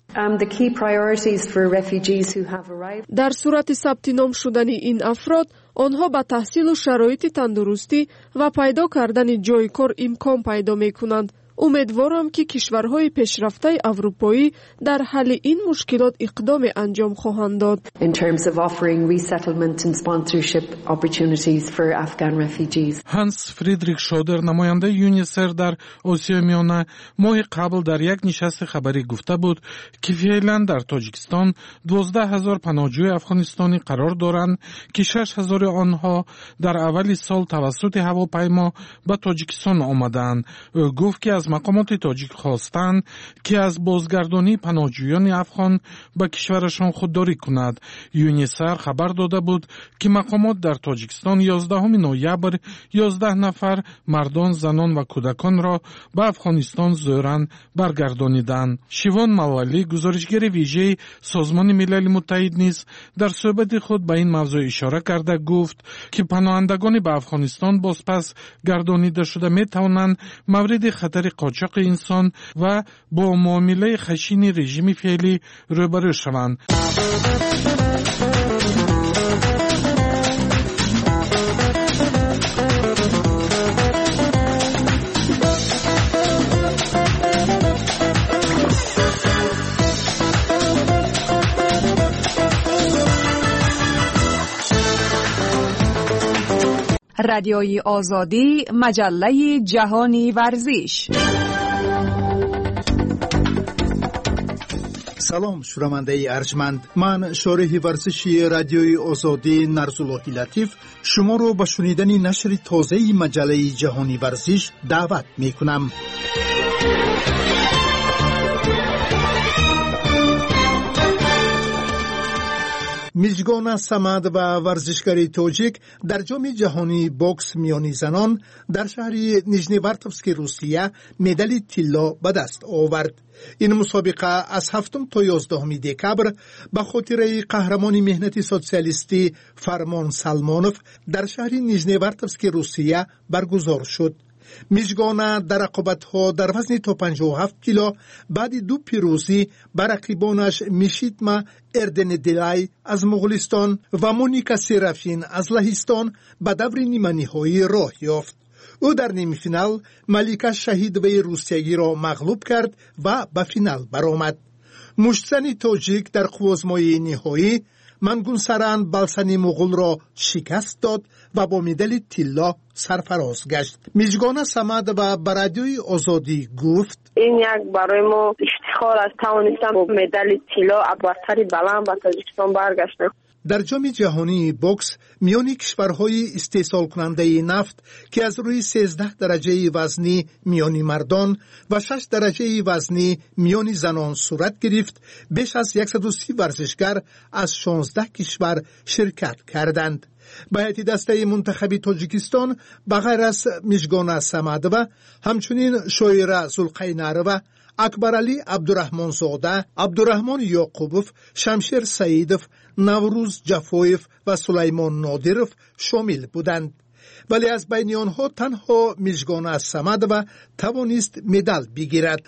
Speaker 5: در صورت ثبت نام شدن این افراد آنها با تحصیل و شرایط تندرستی و پیدا کردن جای کار امکان پیدا می‌کنند. امیدوارم که کشورهای پیشرفته اروپایی در حل این مشکلات اقدام انجام خواهند داد.
Speaker 19: In terms of offering resettlement and sponsorship opportunities for Afghan refugees.
Speaker 18: هانس فریدریک شودر نماینده یونیسر در آسیای میانه ماه قبل در یک نشست خبری گفته بود که فعلا در تاجیکستان دوازده هزار پناهجوی افغانستانی قرار دارند که شش هزار آنها در اول سال توسط هواپیما به تاجیکستان آمدند. او گفت که از از مقامات تاجیک خواستند که از بازگردانی پناهجویان افغان به کشورشان خودداری کند. یونیسر خبر داده بود که مقامات در تاجیکستان یازدهم نوامبر یازده نفر مردان، زنان و کودکان را به افغانستان زورن برگردانیدند. شیوان موالی، گزارشگر ویژه سازمان ملل متحد نیز در صحبت خود به این موضوع اشاره کرده گفت که پناهندگان به افغانستان بازپس گردانیده شده می توانند مورد خطر قاچاق انسان و با معامله خشن رژیم فعلی روبرو شوند.
Speaker 20: رادیوی آزادی، مجله جهانی ورزش.
Speaker 21: سلام شنونده ارجمند، من شارح ورزشی رادیوی آزادی نرزالله لطیف شما رو به شنیدن نشر تازه مجله جهانی ورزش دعوت می کنم. میزگان سمد و ورزشکاری تاجیک در جام جهانی بوکس میانی زنان در شهر نیژنیوارتوفسک روسیه مدال طلا به دست آورد. این مسابقه از هفتم تا یازدهم دکبر به خاطر قهرمان مهنتی سوسیالیستی فرمان سلمانوف در شهر نیژنیوارتوفسک روسیه برگزار شد. میزگان در رقابت‌ها در وزن تا پنجاه و هفت کیلو بعد دو پیروزی بر رقیبانش میشیتما اردندلای از مغولستان و مونیکا سرافین از لهستان به دور نیمه نهایی راه یافت. او در نیمه فینال ملیکا شهیدوی روسیایی را مغلوب کرد و به فینال برآمد. مشتزن تاجیک در قوزمای نهایی منگونسران بالسانی مغول را شکست داد و با مدال طلا سرفراز گشت. میزگان سمد و برادیوی آزادی گفت
Speaker 22: این یک برای ما افتخار است توانستم با مدال طلا برتری بلند به تاجیکستان برگشتم.
Speaker 21: در جام جهانی بوکس میان کشورهای استحصال کننده نفت که از روی سیزده درجه وزنی میان مردان و شش درجه وزنی میان زنان صورت گرفت، بیش از صد و سی ورزشگر از شانزده کشور شرکت کردند. به هیئت دسته منتخب تاجیکستان به غیر از میزگان سمدوه همچنین شویره زلقینروه، اکبرعلی عبدالرحمن زاده، عبدالرحمن یعقوبوف، شمشیر سعیدوف، نوروز جفویف و سلیمان نادیروف شامل بودند. ولی از بین آنها تنها میزگان سمدوه توانست مدال بگیرد.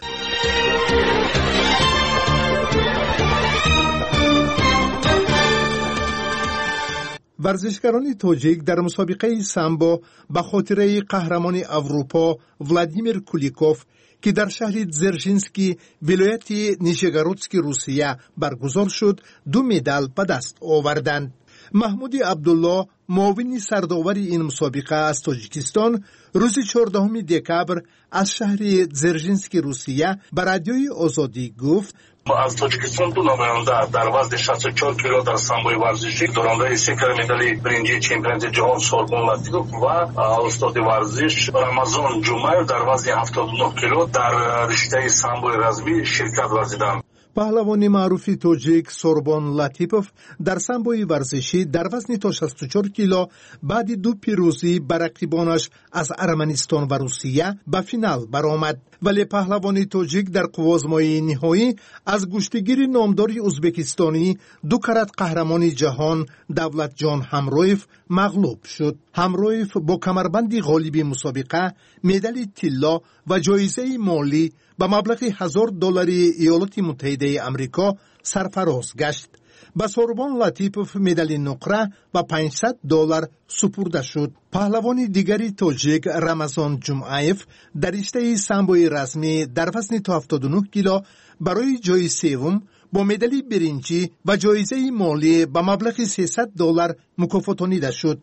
Speaker 21: ورزشکاران تاجیک در مسابقه سامبو به خاطر قهرمان اروپا ولادیمیر کولیکوف که در شهر زرژینسکی ولایت نیژگورودسک روسیه برگزار شد دو مدال به دست آوردند. محمود عبدالله معاون سردآور این مسابقه از تاجیکستان روز چهاردهم دکبر از شهر زرژینسک روسیه به رادیوی آزادی گفت
Speaker 23: از تاجیکستان دو نماینده در وزن شصت و چهار کیلو در سامبوی ورزشی دارنده سکر مدال برنجی چمپیونات جهان سوربون لطیف و استاد ورزش رمضان جمعه در وزن هفتاد و نه کیلو در رشته سامبوی رزمی شرکت ورزیدند.
Speaker 21: پهلوان معروف تاجیک سوربون لطیپوف در سامبوی ورزشی در وزن تا شصت و چهار کیلو بعد دو پیروزی بر رقیبانش از ارمنستان و روسیه به فینال برآمد. ولی پهلوان تاجیک در قوازمای نهایی از گشتگیر نامدار ازبکستانی دو کرات قهرمان جهان دولت جان همرویف مغلوب شد. همرویف با کمربند غالب مسابقه مدال طلا و جایزه مالی به مبلغ هزار دلاری ایالات متحده آمریکا سرفراز گشت. به سوربون لطیپوف مدال نقره و پانصد دلار سپرده شد. پهلوان دیگری تاجیک رمضان جمعایف در رشته سامبوی رزمی در وزن تا هفتاد و نه کیلو برای جای سوم با مدال برنجی و جایزه مالی به مبلغ سیصد دلار مکافاتانیده شد.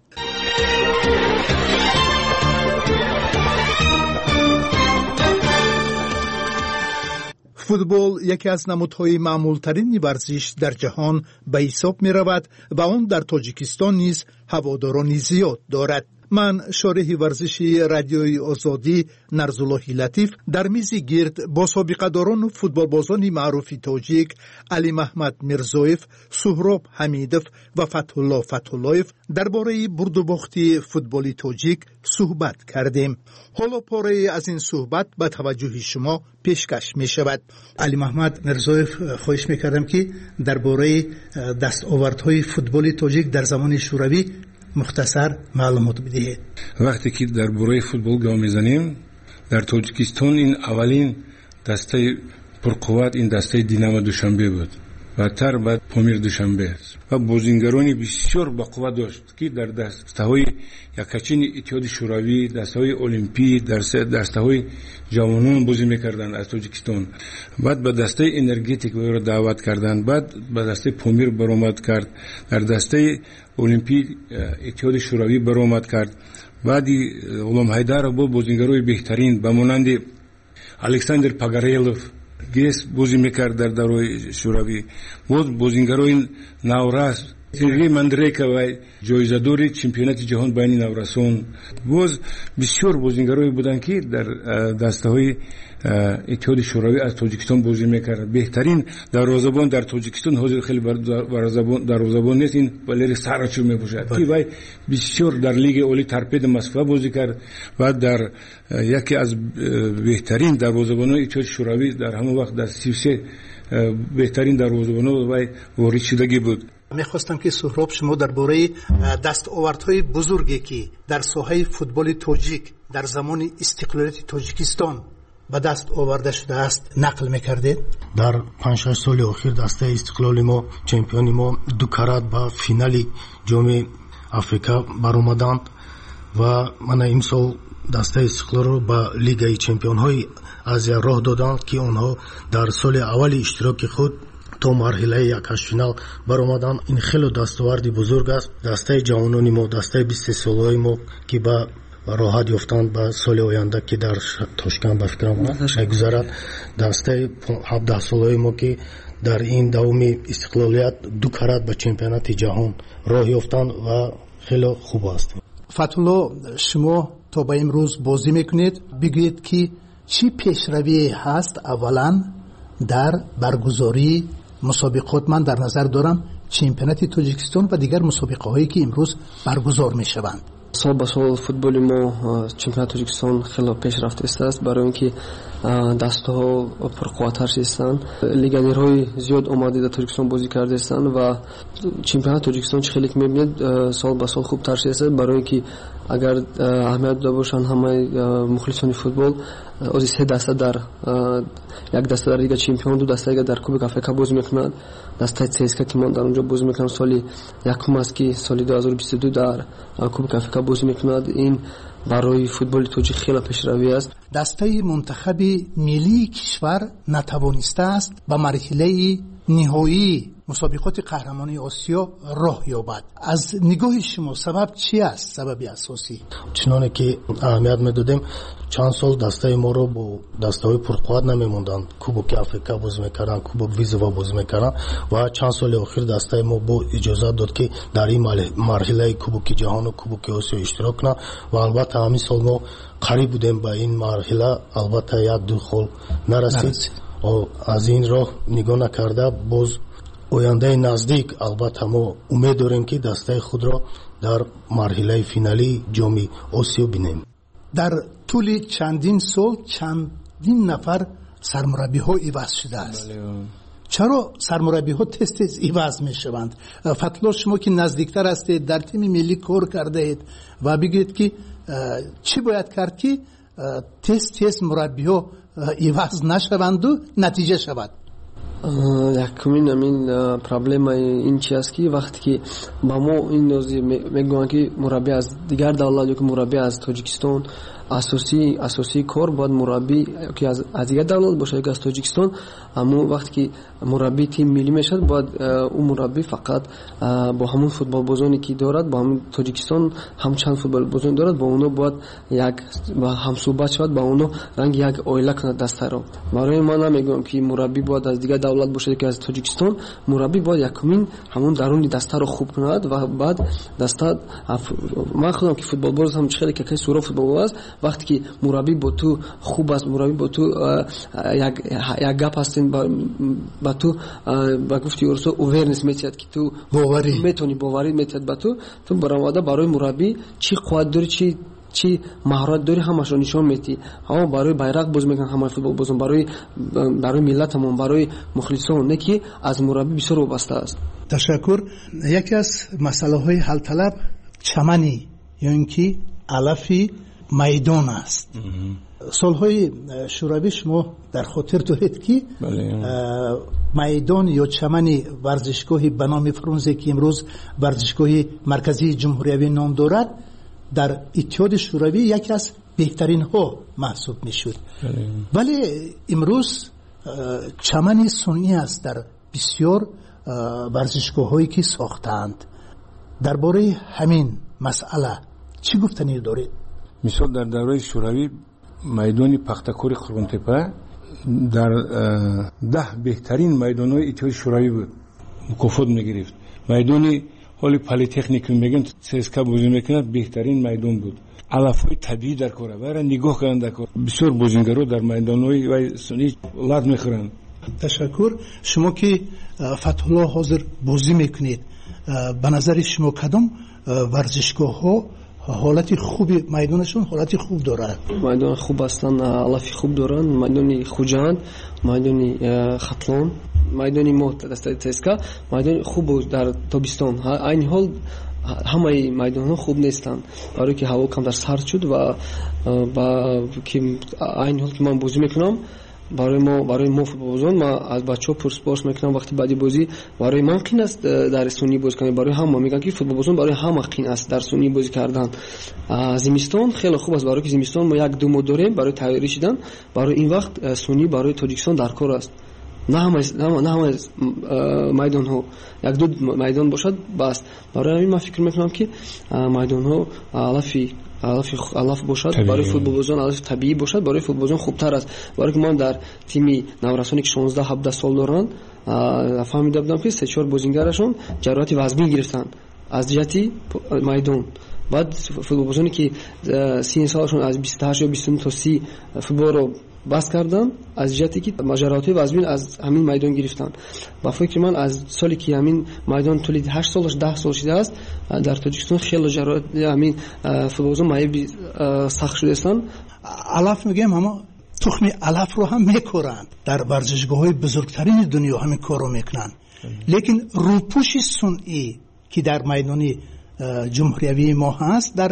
Speaker 21: فوتبال یکی از نمودهای معمولترین ورزش در جهان به حساب می رود و آن در تاجیکستان نیز هوادارانی زیاد دارد. من شارح ورزشی رادیوی آزادی نرزالله لطیف در میز گرد با سابقه‌داران و فوتبالبازان معروف تاجیک علی محمد میرزویف، سهراب حمیدوف و فتح الله فتح الله‌یف درباره برد و باخت فوتبال تاجیک صحبت کردیم. حالا پاره از این صحبت به توجه شما پیشکش می شود. علی محمد میرزویف، خواهش میکردم که درباره دستاوردهای فوتبال تاجیک در زمان شوروی مختصر معلومات بدهید.
Speaker 3: وقتی که درباره فوتبال گام میزنیم، در تاجیکستان این اولین دسته پرقوت این دسته دینامو دوشنبه بود و تر بعد پامیر دوشنبه و بازیگرانی بسیار با قوت داشت که در دسته‌های یکچین اتحاد شوروی، دسته‌های المپی، در دسته‌های جوانان بازی می‌کردند از تاجیکستان. بعد به دسته انرژتیک رو دعوت کردند، بعد به دسته پامیر برآمد کرد، در دسته المپی اتحاد شوروی برآمد کرد. بعدی غلام حیدر با بازیگرای بهترین به مانند الکساندر پاگارلوف گیس بازی میکرد در دوران شوروی. باز بازیگرای نورس سرگی مندریکا و جایزه‌دار چمپیونات جهان بین نورسان، باز بسیار بازیگرایی بودند که در دسته‌های اتحاد شوروی از تاجیکستان بازی میکرد. بهترین دروازه‌بان در تاجیکستان حاضر خیلی دروازه‌بان نیست، این والری سارچو میباشد که وای بسیار در لیگ اولی ترپید مسکو بازی کرد و در یکی از بهترین دروازه‌بانان اتحاد شوروی در همون وقت در سی و سه بهترین دروازه‌بان وای وارد شدگی بود.
Speaker 21: میخواستم که سهراب شما درباره دستاوردهای بزرگی که در ساحه فوتبال تاجیک در زمان استقلالیت تاجیکستان به دست آورده شده است نقل میکردید.
Speaker 6: در پنج شش سال اخیر دسته استقلال ما، چمپیون ما دو کرات با فینال جام آفریقا برآمدند و من امسال دسته استقلال رو با لیگ چمپیون های آسیا راه دادند که آنها در سال اول اشتراک خود تا مرحله یکش فینال برآمدند. این خیلی دستاورد بزرگ است. دسته جوانان ما، دسته بیست ساله ما که با راحت یافتند به سال آینده که در تاشکند به فکرم میگذرد، دسته هفده ساله ما که در این دوم استقلالیت دو کرات به چمپیونات جهان راه یافتند و خیلی خوب است.
Speaker 21: فتح الله، شما تا به امروز بازی میکنید، بگویید که چی پیشروی هست اولا در برگزاری مسابقات؟ من در نظر دارم چمپیونات تاجیکستان و دیگر مسابقه هایی که امروز برگزار می شوند.
Speaker 9: سال به سال فوتبال ما چمپیونات تاجیکستان خیلی پیشرفته است، برای اینکه دسته‌ها پرقوت‌تر هستند. لیگرهای زیاد آمده در تاجیکستان بازی کرده هستند و چمپیونات تاجیکستان چه خیلی می‌بینید سال به سال خوبتر شده، برای اینکه اگر اهمیت داشته باشند همه مخلصان فوتبال از سه دسته در یک دسته در لیگ چمپیون، دو دسته دیگر در کوبک آفریقا بازی میکنند. دسته سیسکا که من در اونجا بازی میکنم سالی یکم است که سال دو هزار و بیست و دو در کوبک آفریقا بازی میکند. این برای فوتبال تاجیک خیلی پیشروی است.
Speaker 21: دسته منتخب ملی کشور نتوانسته است به مرحله نهایی مسابقات قهرمانی آسیا راه یابد. از نگاه شما سبب چی است؟ سبب اساسی
Speaker 6: چنانه که اهمیت میدادیم چند سال دسته ما رو با دسته های پرقوت نمیموندند، کوبک آفریقا بازی میکردن، کوبک ویزوا بازی میکردن و چند سال اخیر دسته ما با اجازه داد که در این مرحله کوبک جهان و کوبک آسیا اشتراک کنه و البته همین سال ما قریب بودیم به این مرحله، البته یک دو خال نرسید. از این راه نگاه نکرده باز آینده نزدیک البته ما امید داریم که دسته خود را در مرحله فینالی جام آسیا بینیم.
Speaker 21: در طول چندین سال چندین نفر سرمربی ها عوض شده است. چرا سرمربی ها تست تست عوض می شوند؟ فتح، شما که نزدیکتر هستید، در تیم ملی کار کرده اید و بگید که چی باید کرد که تست تست مربی ها عوض نشوند و نتیجه شود؟
Speaker 9: یکمین همین پرابلم این چی است که وقتی که با ما این نوزی میگویند که مربی از دیگر دولت یا که مربی از تاجیکستان اساسی اساسی کار باید مربی که از از دیگه دولت باشه که از تاجیکستان، اما وقتی که مربی تیم ملی میشد باید اون مربی فقط با همون فوتبال بازانی که دارد، با همون تاجیکستان هم چند فوتبال بازان دارد، با اونها باید یک با هم صحبت شود، با اونها رنگ یک اویله کنه دسته رو. برای من نمیگم که مربی باید از دیگه دولت باشه که از تاجیکستان، مربی باید یکمین همون درون دسته رو خوب کند و بعد دسته من خودم که فوتبال باز هم خیلی که سورا فوتبال باز وقتی که مربی با تو خوب است، مربی با تو یک یک گپ هستین با تو با گفتی ورسو اوورنس میتید که تو باوری میتونی باوری میتید با تو تو برآمده برای مربی چی قوت داری، چی چی مهارت داری، همش رو نشون میدی. ها برای بیرق باز میگن، همه فوتبال بازم برای برای ملتمون، برای مخلصان، نه که از مربی بسیار وابسته است.
Speaker 21: تشکر. یکی از مسئله های حل طلب چمنی یا اینکه علفی میدان است. سالهای شوروی شما در خاطر دارید که میدان یا چمن ورزشگاهی به نام فرونزه که امروز ورزشگاه مرکزی جمهوری نام دارد در اتحاد شوروی یکی از بهترین ها محسوب میشد، ولی امروز چمن صنعی است در بسیار ورزشگاه هایی که ساختند. درباره همین مسئله چی گفتنی دارید؟
Speaker 3: مثال در دوره شوروی میدان پختکور خرم‌تپه در ده بهترین میدان‌های اتحاد شوروی بود، مکافات میگرفت. میدانی حالی پلی‌تکنیک میگن سیسکا بازی میکنند، بهترین میدان بود. علف‌های طبیعی در کار برای نگاه کردن در کار. بسیار بازیگرا در میدان‌های و سنی لاد میخورند.
Speaker 21: تشکر. شما که فتح الله حاضر بازی میکنید، به نظر شما کدام ورزشگاه ها حالت خوبی میدانشون حالت خوب دارد؟
Speaker 9: میدان خوب هستن، علفی خوب دارن، میدان خوجند، میدان خطلان، میدان موت دسته تسکا، میدان خوب در تابستان. این حال همه میدان ها خوب نیستند، برای که هوا کم در سرد شد و با که این حال که من بازی میکنم برای ما برای ما فوتبالبازان ما از بچه‌ها پرسپورس میکنم وقتی بعدی بازی برای من قین است در سونی بازی کردن، برای هم میگن که فوتبالبازان برای هم قین است در سونی بازی کردن. زمستان خیلی خوب است، برای که زمستان ما یک دو ماه داریم برای تیاری شدن، برای این وقت سونی برای تاجیکستان در کار است. نه همه نه همه میدان ها یک دو میدان باشد بس. برای همین من فکر میکنم که میدان ها علفی علف علف باشد طبیعی. برای فوتبال بازان علف طبیعی باشد برای فوتبال بازان خوبتر است. برای که من در تیم نورسانی که شانزده هفده سال دارن فهمیده بودم که سه چهار بازیگرشون جراحت وزنی گرفتن از جهتی میدان. بعد فوتبال بازانی که سی سالشون از بیست و هشت یا بیست و نه تا سی فوتبال رو بس کردن از جهتی که مجرات وزمین از همین میدان گرفتن. با فکر من از سالی که همین میدان تولید هشت سالش ده سال شده است در تاجیکستان خیلی جرات همین فوتبالبازان مایه سخت شده هستند.
Speaker 21: علف میگم اما تخم علف رو هم میکورند در ورزشگاه‌های بزرگترین دنیا همین کارو میکنن، لیکن روپوش صنعی که در میدان جمهوری ما هست در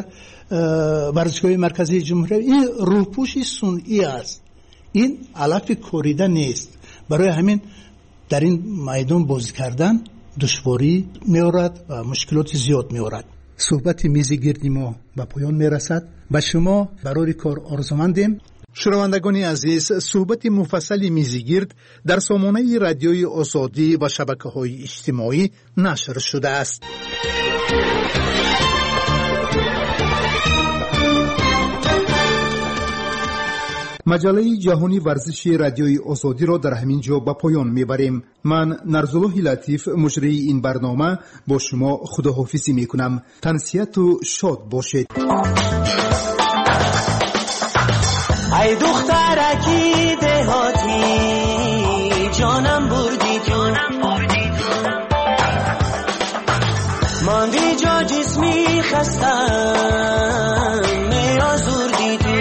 Speaker 21: ورزشگاه مرکزی جمهوری، این روپوش صنعی است، این علف کوریده نیست. برای همین در این میدان بازی کردن دشواری می‌آورد و مشکلات زیاد می‌آورد. صحبت میزگردی ما به پایان میرسد. به شما برای کار آرزومندیم. شنوندگان عزیز، صحبت مفصل میزگرد در سامانه رادیوی آزادی و شبکه‌های اجتماعی نشر شده است. مجله جهانی ورزشی رادیوی آزادی را در همین جا به پایان میبریم. من نرزالله لطیف مجری این برنامه با شما خداحافظی میکنم. تنسیت و شاد باشید.
Speaker 10: ای دخترکی دهاتی جانم بردی جانم بردی ماندی جا جسمی خستم می آزردی تو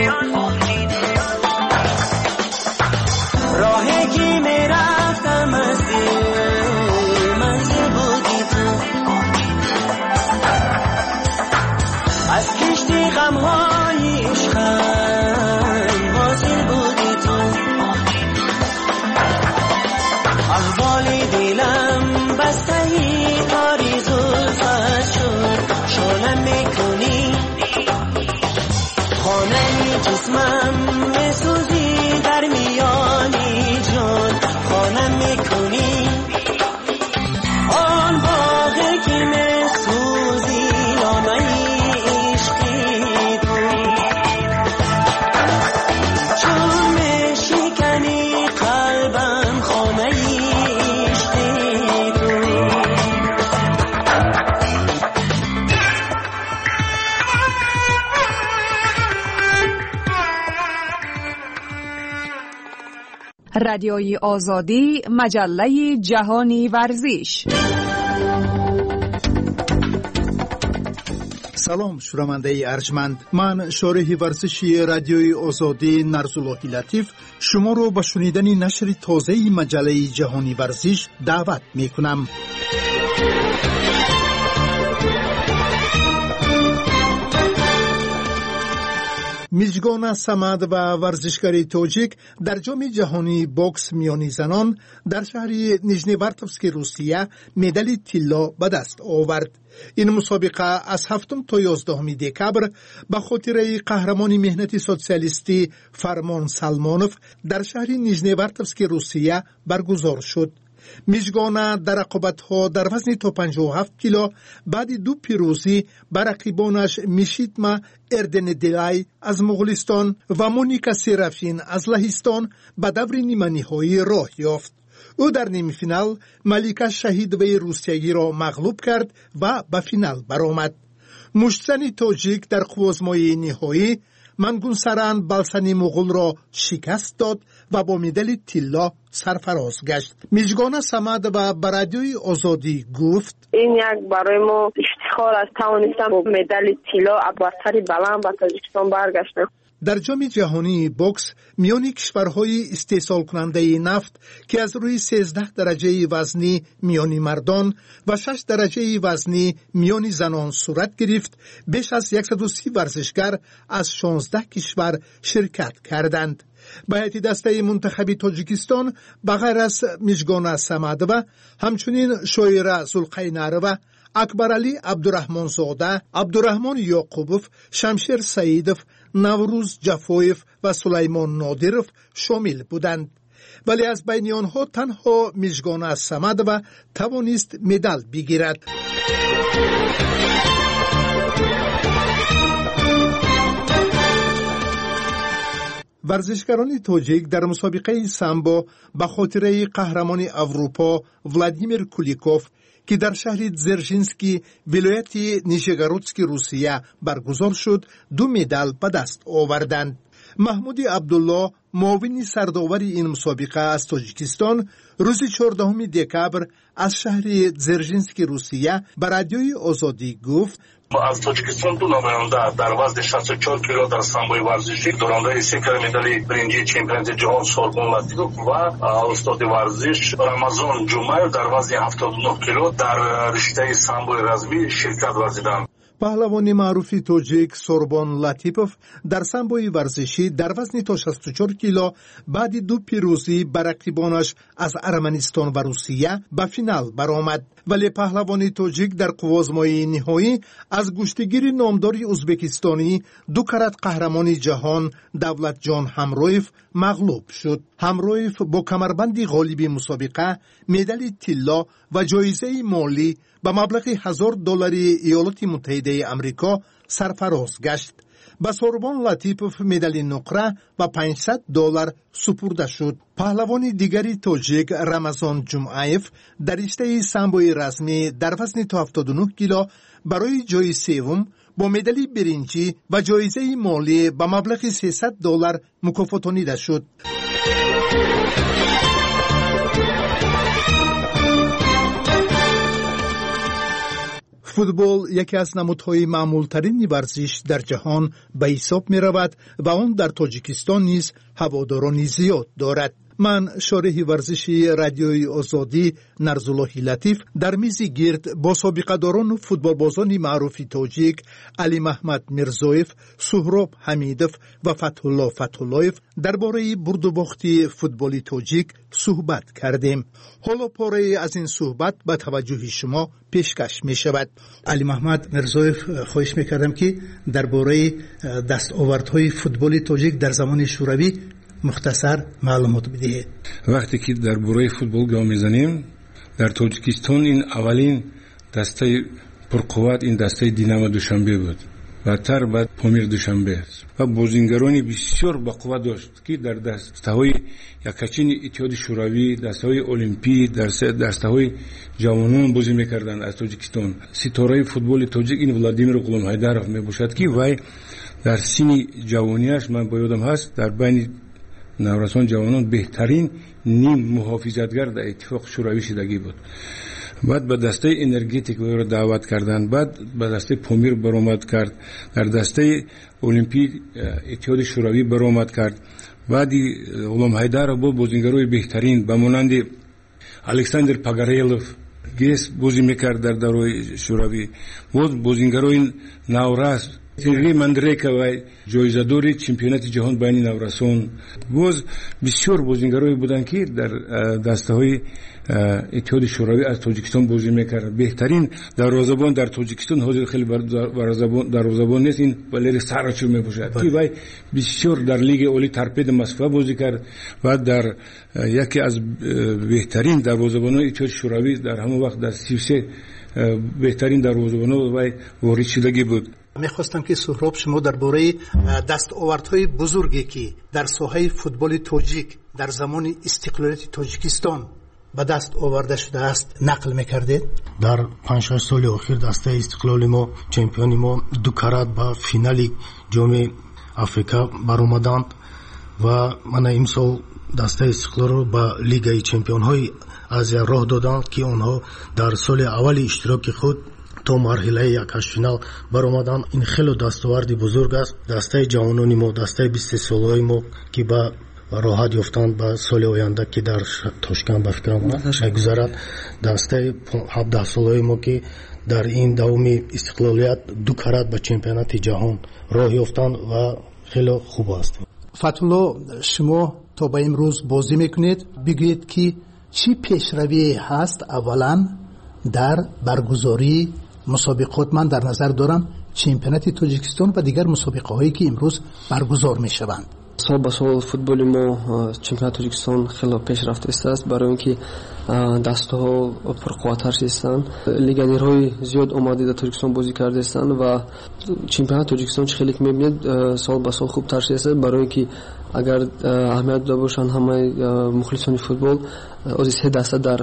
Speaker 10: راهی که می رفتم از دل منزل بودی تو از کشتی غمهای عشقم حاصل بودی تو احوال دلم بستهی کاری زلفت شد شلم میکنی خانه
Speaker 20: رادیوی آزادی، مجله جهانی ورزش.
Speaker 21: سلام شنونده ارجمند، من شارح ورزشی رادیوی آزادی نرزاللهی لطیف شما رو به شنیدن نشر تازه مجله جهانی ورزش دعوت می کنم. میزگان سمد و ورزشکاری توجیک در جام جهانی بوکس میانی زنان در شهر نیژنیوارتوفسک روسیه مدال طلا به دست آورد. این مسابقه از هفتم تا یازدهم دکبر به خاطر قهرمان مهنتی سوسیالیستی فرمان سلمانوف در شهر نیژنیوارتوفسک روسیه برگزار شد. میزگانه در رقابت‌ها در وزن تا پنجاه و هفت کیلو بعد دو پیروزی بر رقیبانش میشیتما اردندلای از مغولستان و مونیکا سرافین از لهستان به دور نیمه نهایی راه یافت. او در نیمه فینال ملیکا شهیدوی روسیایی را مغلوب کرد و به فینال برآمد. مشتزن تاجیک در قوزمای نهایی منگونسران بالسانی مغول را شکست داد و با مدال طلا سرفراز گشت. میزگان سمد و برادیوی آزادی گفت
Speaker 22: این یک برای ما افتخار است توانستم با مدال طلا برتری بلند به تاجیکستان برگشتم.
Speaker 21: در جام جهانی بوکس میان کشورهای استحصال کننده نفت که از روی سیزده درجه وزنی میان مردان و شش درجه وزنی میان زنان صورت گرفت، بیش از صد و سی ورزشگر از شانزده کشور شرکت کردند. به هیئت دسته منتخب تاجیکستان به غیر از میزگان سمدوه همچنین شویره زلقینروه، اکبرعلی عبدالرحمنزاده، عبدالرحمن یعقوبوف، شمشیر سعیدوف، نوروز جفویف و سلیمان نادیروف شامل بودند. ولی از بین آنها تنها میزگان سمدوه توانست مدال بگیرد. ورزشکاران تاجیک در مسابقه سامبو به خاطر قهرمان اروپا ولادیمیر کولیکوف که در شهر زرژینسکی ولایت نیژگورودسک روسیه برگزار شد دو مدال به دست آوردند. محمود عبدالله معاون سرداور این مسابقه از تاجیکستان روز چهاردهم دکبر از شهر زرژینسک روسیه به رادیوی آزادی گفت
Speaker 23: از تاجیکستان دو نماینده در وزن شصت و چهار کیلو در سامبوی ورزشی دورنده سکر مدال برنجی چمپیونات جهان سوربون لاتیف و استاد ورزش رمضان جمعه در وزن هفتاد و نه کیلو در رشته سامبوی رزمی شرکت ورزیدند.
Speaker 21: پهلوان معروف تاجیک سوربون لاتیپوف در سامبوی ورزشی در وزن تا شصت و چهار کیلو بعد دو پیروزی بر رقیبانش از ارمنستان و روسیه به فینال برآمد. ولی پهلوان تاجیک در قوزمای نهایی از گشتگیر نامدار ازبکستانی دو کرات قهرمان جهان دولت جان همرویف مغلوب شد. همرویف با کمربند غالب مسابقه مدال طلا و جایزه مالی به مبلغ هزار دلار ایالات متحده آمریکا سرفراز گشت. به سوربون لاتیپوف مدال نقره و پانصد دلار سپرده شد. پهلوان دیگری تاجیک رمضان جمعایف در رشته سامبوی رزمی در وزن تا هفتاد و نه کیلو برای جای سوم با مدال برنجی و جایزه مالی به مبلغ سیصد دلار مکافاتانیده شد. فوتبال یکی از نمودهای معمولترین ورزش در جهان به حساب می رود و آن در تاجیکستان نیز هوادارانی زیاد دارد. من شارح ورزشی رادیوی آزادی نرزاللهی لطیف در میز گرد با سابقه‌داران و فوتبالبازان معروف تاجیک علی محمد میرزایف، سهراب حمیدوف و فتح الله فتح الله‌یف درباره برد و باخت فوتبال تاجیک صحبت کردیم. حالا پاره از این صحبت به توجه شما پیشکش می شود. علی محمد میرزایف خواهش می کردم که درباره دستاوردهای فوتبال تاجیک در زمان شوروی مختصر معلومات بدهید.
Speaker 3: وقتی که در باره فوتبال گام میزنیم در تاجیکستان این اولین دسته پرقوت این دسته دینامو دوشنبه بود و تر بعد پامیر دوشنبه و بازیگرانی بسیار با قوت داشت که در دسته‌های یکچین اتحاد شوروی، دسته‌های المپی، در دسته‌های جوانان بازی می‌کردند از تاجیکستان. ستاره فوتبال تاجیک این ولادیمیر غلامحیدرov میباشد که وای در سن جوانیش من با یادم هست در بین наврасон ҷавонон беҳтарин ним муҳофизатгар дар иттифоқи шӯравӣ шудагӣ буд. баъд ба дастаи энергетик ӯро даъват карданд, баъд ба дастаи помир баромад кард, дар дастаи олимпии иттиҳоди шӯравӣ баромад кард. баъди ғулом ҳайдар бо бозингарои беҳтарин ба монанди александр пагарелов гес бозӣ мекард дар давраи шӯравӣ, боз бозингарои наврас Сергей Мандрейка ва ҷоизадори чемпионати ҷаҳон байни наврасон, боз бисёр бозингарои буданд ки дар дастаҳои иттиҳоди шӯравӣ аз тоҷикистон бозӣ мекарданд. беҳтарин дарвозабон дар тоҷикистон ҳозир хеле дарвозабон нест, ин Валерий Сарачев мебошад ки вай бисёр дар лигаи олӣ Торпедо Москва бозӣ кард ва дар яке аз беҳтарин дарвозабонони иттиҳоди шӯравӣ дар ҳамон вақт дар си се беҳтарин дарвозабонҳо вай ворид шудагӣ буд.
Speaker 21: мехостам ки Суҳроб шумо дар бораи дастовардҳои бузурге ки дар соҳаи футболи тоҷик дар замони истиқлолияти Тоҷикистон ба даст оварда шудааст нақл мекардед.
Speaker 6: дар панҷ шаш соли охир дастаи истиқлоли мо, чемпиони мо ду карат ба финали ҷоми Африка баромаданд ва мана имсол дастаи истиқлолро ба лигаи чемпионҳои Азия роҳ доданд ки онҳо дар соли аввали иштироки худ то марҳилаи якашфинал баромаданд. ин хеле дастоварди бузург аст. дастаи ҷавонони мо, дастаи бисту солаи мо ки ба роҳат ёфтанд ба соли оянда ки дар Тошкент ба фикрам мегузарад, дастаи ҳабдаҳ солаи мо ки дар ин давоми истиқлолият ду карат ба чемпионати ҷаҳон роҳ ёфтанд ва хеле хуб аст.
Speaker 21: Фатулло, шумо то ба имрӯз бозӣ мекунед, бигӯед ки чӣ пешравие ҳаст аввалан дар баргузории мусобиқот. ман дар назар дорам чемпионати Тоҷикистон ва дигар мусобиқаҳое ки имрӯз баргузор мешаванд.
Speaker 9: сол ба сол футболи мо чемпионати Тоҷикистон хеле пешрафта истааст, барои ин ки дастаҳо пурқувваттар шудастанд. легионерҳои зиёд омади дар Тоҷикистон бозӣ кардастанд ва чемпионати Тоҷикистон чӣ хеле ки мебинед сол ба сол хубтар шудааст, барои ин ки агар аҳамият дода бошанд ҳамаи мухлисони футбол ози се даста дар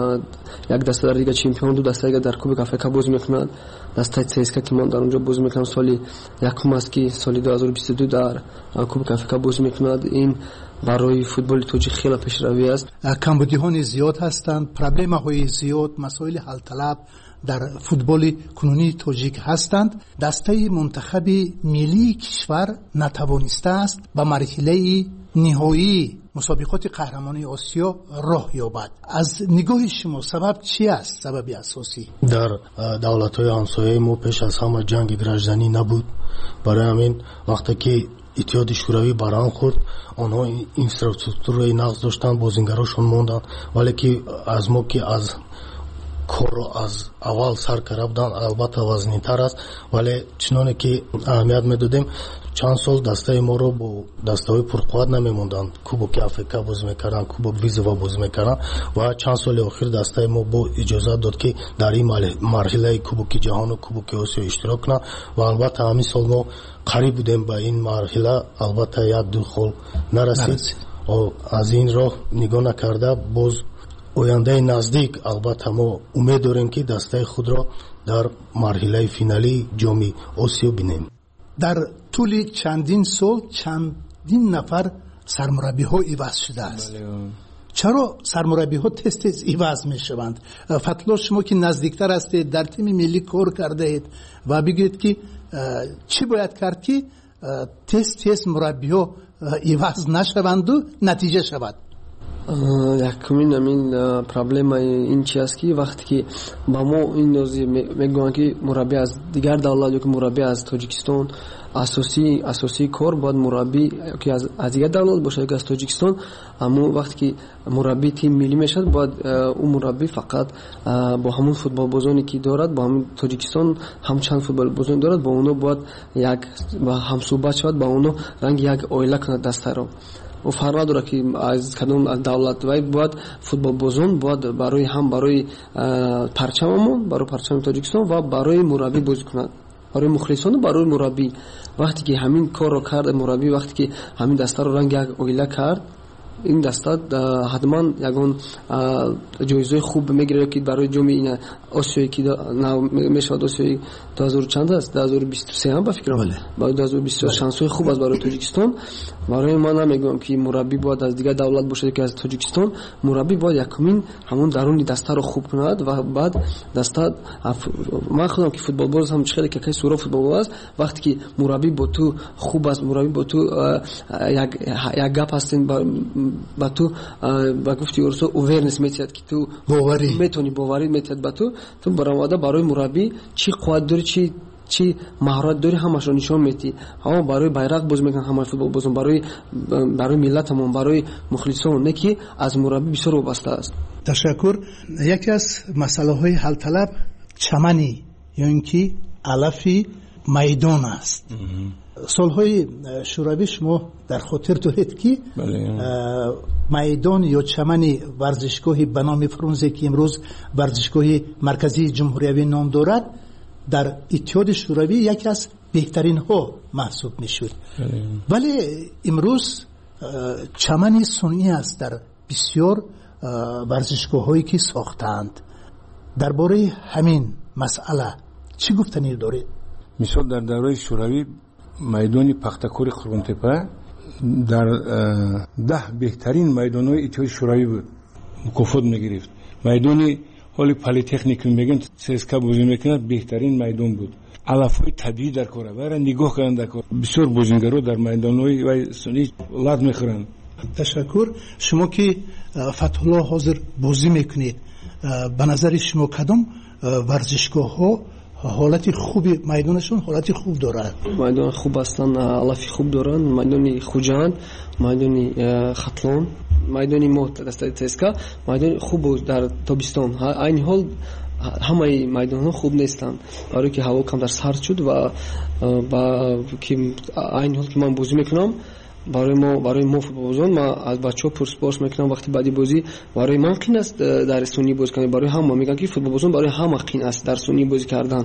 Speaker 9: як даста дар лига чемпион, ду даста дар Кубок Африка бозӣ мекунад. дастаи ЦСКА ки ман дар онҷо бозӣ мекунам соли якум аст ки соли ду ҳазору бисту ду дар Кубок Африка бозӣ мекунад. ин барои футболи тоҷик хеле пешравӣ аст.
Speaker 21: камбудиҳои зиёд ҳастанд, проблемаҳои зиёд, масоили ҳалталаб дар футболи кунунии тоҷик ҳастанд. дастаи мунтахаби миллии кишвар натавонистааст ба марҳилаи ниҳоии мусобиқоти қаҳрамонии Осиё роҳ ёбад. аз нигоҳи шумо сабаб чӣ аст? сабаби асосӣ
Speaker 6: дар давлатҳои ҳамсояи мо пеш аз ҳама ҷанги гражданӣ набуд. барои ҳамин вақте ки иттиҳоди шӯравӣ барҳам хӯрд, онҳо инфраструктураи нағз доштанд, бозингарошон монданд, вале ки аз мо ки аз корро аз аввал сар карда буданд, албатта вазнинтар аст, вале чуноне ки аҳамият медодем, чанд сол дастаи моро бо дастаҳои пурқувват намемонданд. Кубоки Африка бозӣ мекарданд, Кубок Визова бозӣ мекарданд ва чанд соли охир дастаи мо бо иҷозат дод ки дар ин марҳилаи Кубоки ҷаҳону Кубоки Осиё иштирок кунанд ва албатта ҳамин сол мо қариб будем ба ин марҳила, албатта як ду хол нарасид. аз ин роҳ нигоҳ накарда боз ояндаи наздик албатта мо умед дорем ки дастаи худро дар марҳилаи финалии ҷоми Осиё бинем.
Speaker 21: дар тӯли чандин сол чандин нафар сармураббиҳо иваз шудааст. чаро сармураббиҳо тез тез иваз мешаванд? Фатло, шумо ки наздиктар ҳастед, дар тими миллӣ кор кардаед ва бигӯед ки чӣ бояд кард ки тез тез мураббиҳо иваз нашаванду натиҷа шавад?
Speaker 9: якумин амин проблемаи ин чи аст ки вақте ки ба мо ин нози мегӯянд ки мураббӣ аз дигар давлат ё ки мураббӣ аз Тоҷикистон, асосии асосии кор бояд мураббӣ ки аз дигар давлат бошад ё ки аз Тоҷикистон. аммо вақте ки мураббӣ тим миллӣ мешавад, бояд ӯ мураббӣ фақат бо ҳамон футболбозоне ки дорад, бо ҳамин Тоҷикистон ҳамчанд футболбозоне дорад, бо онҳо бояд як ҳамсӯҳбат шавад, ба онҳо ранги як оила кунад дастаро. و فرق نداره که از کدوم دولت باید باید فوتبال بازون باید برای هم برای پرچممون برای پرچم تاجیکستان و برای مربی بازی کنند، برای مخلصان و برای مربی. وقتی که همین کار رو کرد مربی، وقتی که همین دسته رو رنگ یک اویله کرد، این دسته حتما یگان جایزه خوب میگیره که برای جام این آسیایی که میشود آسیایی دو هزار چند است دو هزار و بیست و سه هم با فکرم با دو هزار و بیست و چهار شانسای خوب است برای تاجیکستان. برای ما نمیگم که مربی باید از دیگه دولت باشه که از تاجیکستان مربی باید یکمین همون درون دسته رو خوب کند و بعد دسته من خودم که فوتبال باز هم چخیلی که کسی سورا فوتبال باز وقتی که مربی با تو خوب است مربی با تو یک یک گپ هستین با تو با گفتی ورسو اوورنس میتید که تو
Speaker 21: باوری
Speaker 9: میتونی باوری میتید با تو تو برآمده برای مربی چی قوت داری چی چی مهارت داری همش رو نشون میدی. اما برای بیرق باز میگن همه فوتبال بازم برای برای ملتمون برای مخلصان نه که از مربی بسیار وابسته است.
Speaker 21: تشکر. یکی از مسئله های حل طلب چمنی یا اینکه علفی میدان است. سالهای شوروی شما در خاطر دارید که میدان یا چمن ورزشگاهی به نام فرونزه که امروز ورزشگاه مرکزی جمهوری نام دارد در اتحاد شوروی یکی از بهترین ها محسوب میشد. ولی امروز چمن صنعی است در بسیار ورزشگاه هایی که ساختند. درباره همین مسئله چی گفتنی دارید؟
Speaker 3: مثال در دوره شوروی میدان پختکور خرونتپه در ده بهترین میدان های اتحاد شوروی بود، مکافات میگرفت. میدانی حالی پلیتکنیکوم میگن سیسکا بازی میکند بهترین میدان بود. علف های طبیعی در کاره برای نگاه کردن در کار بسیار بازیگرا در میدان های و سنی لد میخورند.
Speaker 21: تشکر. شما که فتح الله حاضر بازی میکنید به نظر شما کدام ورزشگاه ها حالت خوبی میدانشون حالت خوب دارد؟
Speaker 9: میدان خوب هستن، علفی خوب دارن، میدان خوجان، میدان خطلان، میدان موت دسته تسکا، میدان خوب در تابستان. این حال همه میدان ها خوب نیستن برای که هوا کم در سرد شد و با که این حال که من بازی میکنم برای ما برای ما فوتبالبازان ما از بچه‌ها پرسپورت میکنم وقتی بعدی بازی برای من قین است در سونی بازی کردن. برای هم میگن که فوتبالبازان برای همه قین است در سونی بازی کردن.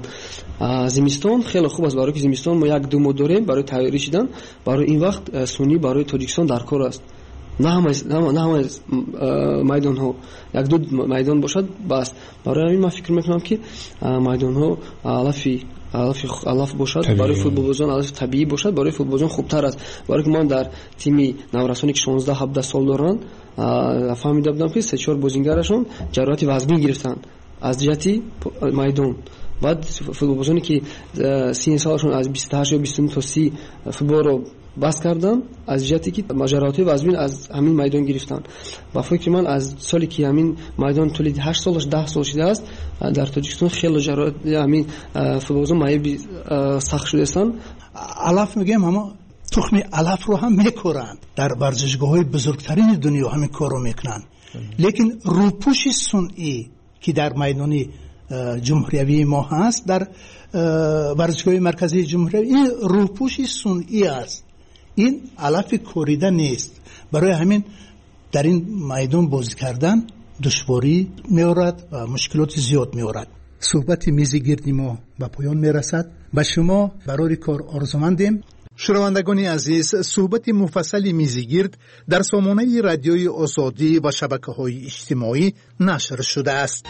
Speaker 9: زمستان خیلی خوب است برای که زمستان ما یک دو ماه داریم برای تیاری شدن. برای این وقت سونی برای تاجیکستان در کار است. نه همه نه همه میدان ها یک دو میدان باشد بس. برای همین من فکر میکنم که میدان ها علفی علف علف باشد برای فوتبالبازان علف طبیعی باشد برای فوتبالبازان خوبتر است. برای که من در تیمی نورسانی که شانزده هفده سال دارن فهمیده بودم که سه چهار بازیگرشون جراحت وزنی گرفتن از جهتی میدان. بعد فوتبالبازانی که سی سالشون از بیست و هشت یا بیست و نه تا سی فوتبال رو بس کردن از جهتی که مجرات وزمین از همین میدان گرفتن. با فکر من از سالی که همین میدان طول هشت سالش ده سال شده است در تاجیکستان خیلی جرات همین فوتبالبازان مایه سخت شده هستند.
Speaker 21: علف میگم اما تخم علف رو هم میکورند در ورزشگاه‌های بزرگترین دنیا همین کارو میکنن. لیکن روپوش صنعی که در میدان جمهوری ما هست در ورزشگاه مرکزی جمهوری این روپوش صنعی است. این علف کوریده نیست. برای همین در این میدان بازی کردن دشواری می‌آورد و مشکلات زیاد می‌آورد. صحبت میز گردی ما به پایان میرسد. به شما برای کار آرزومندیم. شنوندگان عزیز، صحبت مفصل میزگرد در سامانه رادیوی آزادی و شبکه‌های اجتماعی نشر شده است.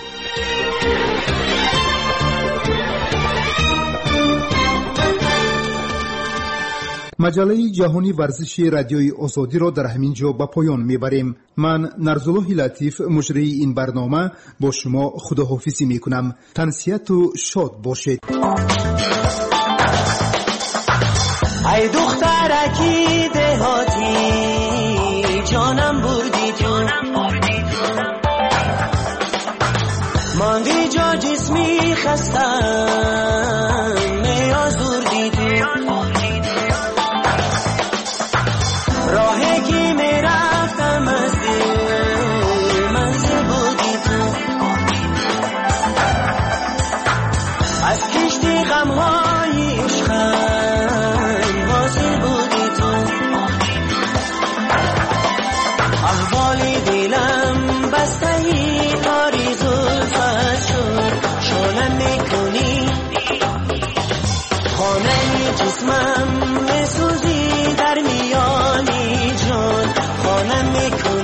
Speaker 21: مجله جهانی ورزشی رادیوی آزادی را در همین جا به پایان میبریم. من نرزالله لطیف مجری این برنامه با شما خداحافظی میکنم. تنسیت و شاد باشید.
Speaker 10: ای دخترکی دهاتی جانم بردی تو ماندی جا جسمی خستم میازوردی تو راهی که میرفتم از دل منزل بودی تو از کشتی غمهای عشقم واصل بودی تو احوال دلم بستهی تاری زلفت شد شلم میکنی خانه جسمم میسوزی در میانی جان خانم میکنی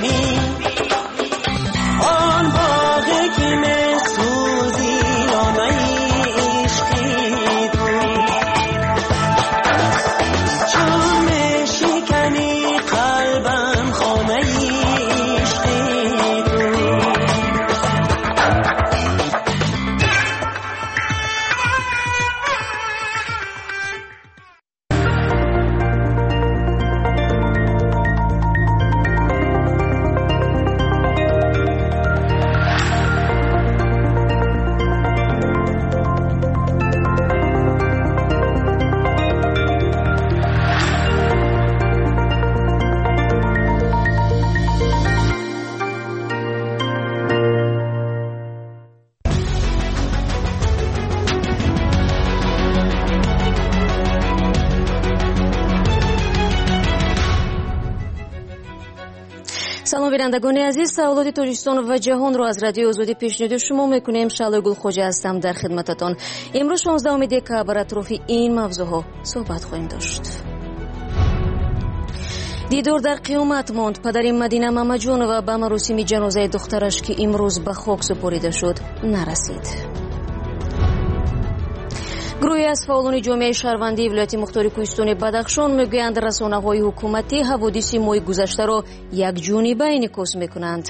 Speaker 1: салом бинандагони азиз, саволоти тоҷикистон ва ҷаҳонро аз радиои озодӣ пешниҳоди шумо мекунем. Шаълои гулхоҷа ҳастам дар хидмататон. имрӯз шонздаҳуми декабр атрофи ин мавзӯъҳо суҳбат хоҳем дошт. дидор дар қиёмат монд. падари Мадина Мамаҷонова ба маросими ҷанозаи духтараш, ки имрӯз ба хок супорида шуд, нарасид. гурӯҳе аз фаъолони ҷомеаи шаҳрвандии вилояти мухтори кӯҳистони Бадахшон мегӯянд, расонаҳои ҳукуматӣ ҳаводиси моҳи гузаштаро якҷониба инъикос мекунанд.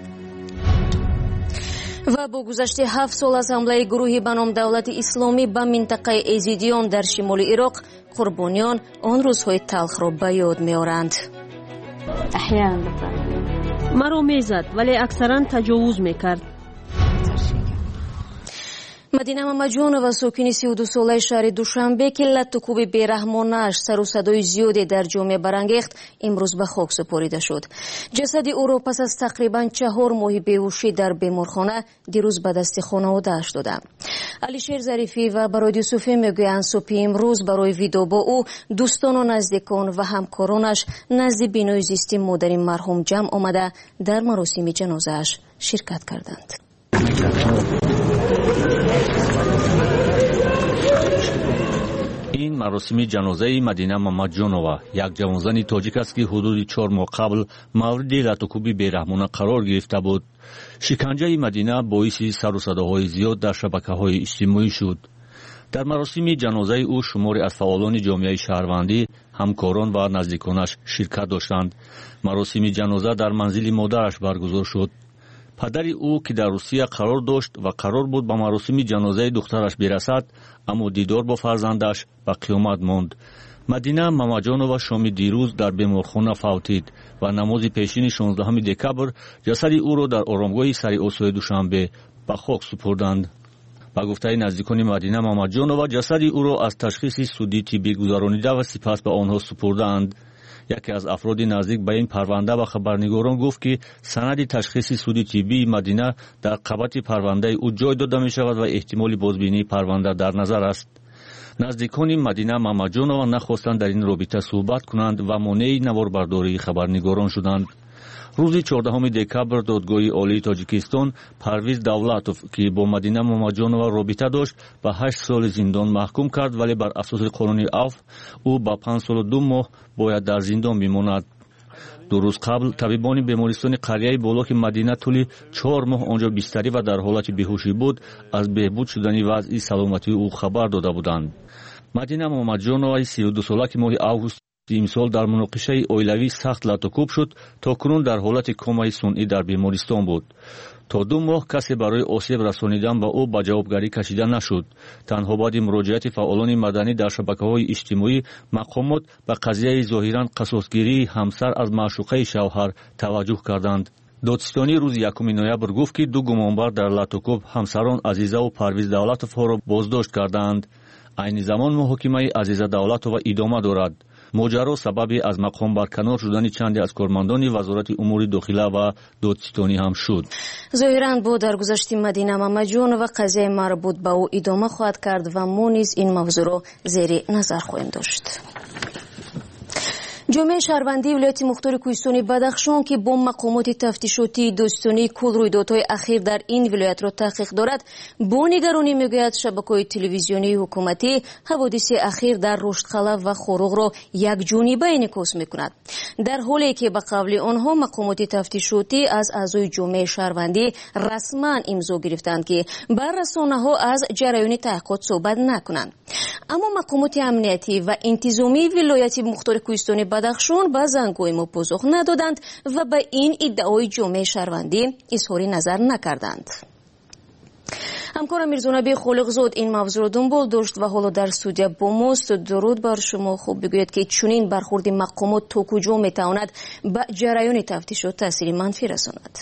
Speaker 1: ва бо гузашти ҳафт сол аз ҳамлаи гурӯҳи ба ном давлати исломӣ ба минтақаи эзидиён дар шимоли Ироқ, қурбониён он рӯзҳои талхро ба ёд меоранд.
Speaker 2: маро мезад, вале аксаран таҷовуз мекард.
Speaker 1: Мадина Мамаҷонова, сокини си и ду солаи шаҳри Душанбе, ки латтукуби бераҳмонааш сару садои зиёде дар ҷомеа барангехт, имрӯз ба хок супорида шуд. ҷасади ӯро пас аз тақрибан чаҳор моҳи беҳушӣ дар беморхона дирӯз ба дасти хонаводааш дода. Алишер Зарифӣ ва Бароид Юсуфӣ мегӯянд, субҳи имрӯз барои видо бо ӯ дӯстону наздикон ва ҳамкоронаш назди бинои зисти модари марҳум ҷамъ омада дар маросими ҷанозааш ширкат карданд.
Speaker 11: ин маросими ҷанозаи Мадина Мамаҷонова, як ҷавонзани тоҷик аст, ки ҳудуди чор моҳ қабл мавриди латукуби бераҳмона қарор гирифта буд. шиканҷаи Мадина боиси сарусадоҳои зиёд дар шабакаҳои иҷтимоӣ шуд. дар маросими ҷанозаи ӯ шуморе аз фаъолони ҷомеаи шаҳрвандӣ, ҳамкорон ва наздиконаш ширкат доштанд. маросими ҷаноза дар манзили модараш баргузор шуд. падари ӯ, ки дар Русия қарор дошт ва қарор буд ба маросими ҷанозаи духтараш бирасад, аммо дидор бо фарзандаш ба қиёмат монд. Мадина Мамаҷонова шоми дирӯз дар беморхона фавтид ва намози пешини шонздаҳуми декабр ҷасади ӯро дар оромгоҳи сари Осои Душанбе ба хок супурданд. ба гуфтаи наздикони Мадина Мамаҷонова, ҷасади ӯро аз ташхиси судӣ тиббӣ гузаронида ва сипас ба онҳо супурдаанд. яке аз афроди наздик ба ин парванда ба хабарнигорон гуфт, ки санади ташхиси суди тиббии Мадина дар қабати парвандаи ӯ ҷой дода мешавад ва эҳтимоли бозбинии парванда дар назар аст. наздикони Мадина Мамаҷонова нахостанд дар ин робита суҳбат кунанд ва монеи наворбардории хабарнигорон шуданд. рӯзи чордаҳуми декабр додгоҳи олии Тоҷикистон Парвиз Давлатов, ки бо Мадина Мамаҷонова робита дошт, ба ҳашт соли зиндон маҳкум кард, вале бар асоси қонуни афв ӯ ба панҷ солу ду моҳ бояд дар зиндон бимонад. ду рӯз қабл табибони бемористони қарияи болоки Мадина тӯли чор моҳ онҷо бистарӣ ва дар ҳолати беҳушӣ буд, аз беҳбуд шудани вазъи саломатии ӯ хабар дода буданд. Мадина Мамаҷонова си и ду сола, ки моҳи август имсол дар муноқишаи оилавӣ сахт латукуб шуд, то кунун дар ҳолати комаи сунъӣ дар бемористон буд. то ду моҳ касе барои осеб расонидан ба ӯ ба ҷавобгарӣ кашида нашуд. танҳо баъди муроҷиати фаъолони маданӣ дар шабакаҳои иҷтимоӣ мақомот ба қазияи зоҳиран қасосгирии ҳамсар аз маъшуқаи шавҳар таваҷҷӯҳ карданд. додистонӣ рӯзи якуми ноябр гуфт, ки ду гумонбар дар латукуб ҳамсарон Азизаву Парвиз Давлатовҳоро боздошт карданд. айни замон муҳокимаи Азиза Давлатова идома дорад. моҷаро сабаби аз мақом барканор шудани чанде аз кормандони вазорати умури дохила ва додистонӣ ҳам шуд.
Speaker 1: зоҳиран бо даргузашти Мадина Мамаҷонова қазияи марбут ба ӯ идома хоҳад кард ва мо низ ин мавзӯъро зери назар хоҳем дошт. ҷомеаи шаҳрвандии вилояти мухтори кӯҳистони Бадахшон, ки бо мақомоти тафтишотии дӯстонии кул рӯйдодҳои ахир дар ин вилоятро таҳқиқ дорад, бо нигаронӣ мегӯяд шабакаҳои телевизионии ҳукуматӣ ҳаводиси ахир дар Руштқала ва Хоруғро якҷониба инъикос мекунад. дар ҳоле ки ба қавли онҳо мақомоти тафтишотӣ аз аъзои ҷомеаи шаҳрвандӣ расман имзо гирифтанд, ки бар расонаҳо аз ҷараёни таҳқиқот суҳбат накунанд. аммо мақомоти амниятӣ ва интизомии вилояти мухтори кӯҳистони Бадахшон ба зангои мо позух надоданд ва ба ин иддаои ҷомеаи шаҳрвандӣ изҳори назар накарданд. ҳамкорам Мирзонаби Холиқзод ин мавзӯъро дунбол дошт ва ҳоло дар студия бо мост. дуруд бар шумо. хуб бигӯед, ки чунин бархурди мақомот то куҷо метавонад ба ҷараёни тафтишот таъсири манфӣ расонад?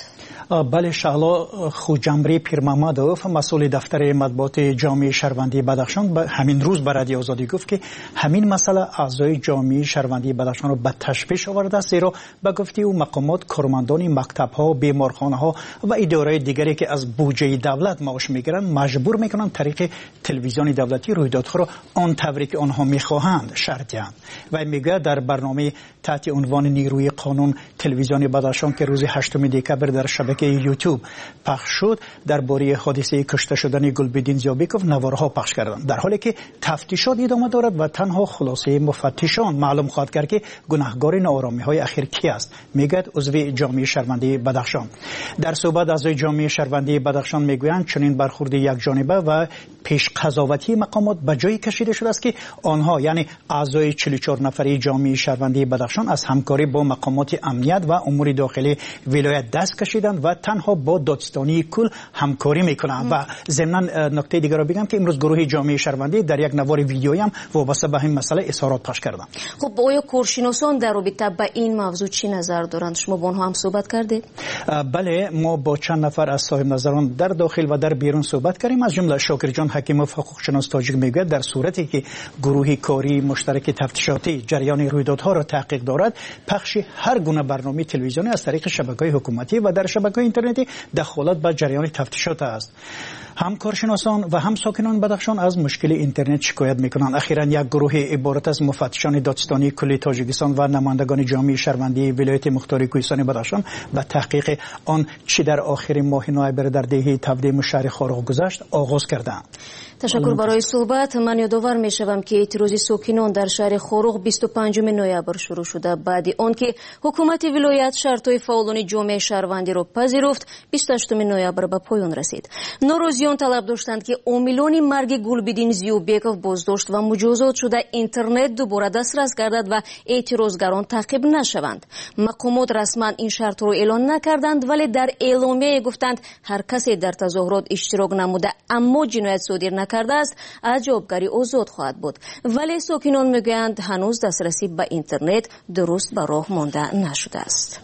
Speaker 4: بله شغلا خوجمری پیرمحمدوف مسئول دفتر مطبوعات جامعه شهروندی بدخشان همین روز به رادیو آزادی گفت که همین مسئله اعضای جامعه شهروندی بدخشان رو به تشویش آورده است، زیرا به گفته او مقامات کارمندان مکتب‌ها، بیمارخانه‌ها و ادارات دیگری که از بودجه دولت معاش میگیرند مجبور میکنند طریق تلویزیون دولتی رویدادها را آن طوری که آنها میخواهند شرح دهند. و میگه در برنامه تحت عنوان نیروی قانون تلویزیون بدخشان که روز هشتم دکبر در شبکه یوتیوب پخش شد درباره حادثه کشته شدن گلبدین زیابیکوف نوارها پخش کردند، در حالی که تفتیشات ادامه دارد و تنها خلاصه مفتشان معلوم خواهد کرد که گناهکار ناآرامی های اخیر کی است، میگوید عضو جامعه شهروندی بدخشان. در صحبت اعضای جامعه شهروندی بدخشان میگویند چنین برخورد یک جانبه و پیش قضاوتی مقامات به جایی کشیده شده است که آنها یعنی اعضای چهل و چهار نفری جامعه شهروندی بدخشان از همکاری با مقامات امنیت و امور داخلی ولایت دست کشیدند و تنها با دادستانی کل همکاری میکنند. و ضمن نکته دیگر را بگم که امروز گروه جامعه شهروندی در یک نوار ویدیویی هم وابسته به این مسئله اظهارات پخش کردند.
Speaker 1: خب آیا کارشناسان در رابطه با این موضوع چی نظر دارند؟ شما با آنها هم صحبت کردید؟
Speaker 4: بله، ما با چند نفر از صاحب نظران در داخل و در بیرون صحبت کردیم. از جمله شاکر جان حکیموف حقوقشناس تاجیک میگوید در صورتی که گروه کاری مشترک تفتیشاتی جریان رویدادها را تحقیق دارد، پخش هر گونه برنامه تلویزیونی از طریق شبکه‌های حکومتی و در شبکه‌های اینترنتی دخالت به جریان تفتیشات است. هم کارشناسان و هم ساکنان بدخشان از مشکل اینترنت شکایت میکنند. اخیراً یک گروه عبارت از مفتشان دادستانی کل تاجیکستان و نمایندگان جامعه شهروندی ولایت مختار کوهستان بدخشان به تحقیق آن چی در آخر ماه نوامبر در دهه تبدیم شهر خارق گذشت آغاز کردند.
Speaker 1: تشکر برای صحبت. من یادآور میشوم که اعتراض ساکنان در شهر خارق بیست و پنجم نوامبر شروع شده بعد آنکه حکومت ولایت شرطهای فعالان جامعه شهروندی را پذیرفت بیست و هشتم نوامبر به پایان رسید. ناراضیان طلب داشتند که عاملان مرگ گلبدین زیوبیکوف بازداشت و مجازات شده اینترنت دوباره دسترس گردد و اعتراضگران تعقیب نشوند. مقامات رسما این شرط را اعلان نکردند، ولی در اعلامیه گفتند هر کسی در تظاهرات اشتراک نموده اما جنایت صادر کرده است از جوابگری آزاد خواهد بود. ولی ساکنان میگویند هنوز دسترسی به اینترنت درست به راه مانده نشده است.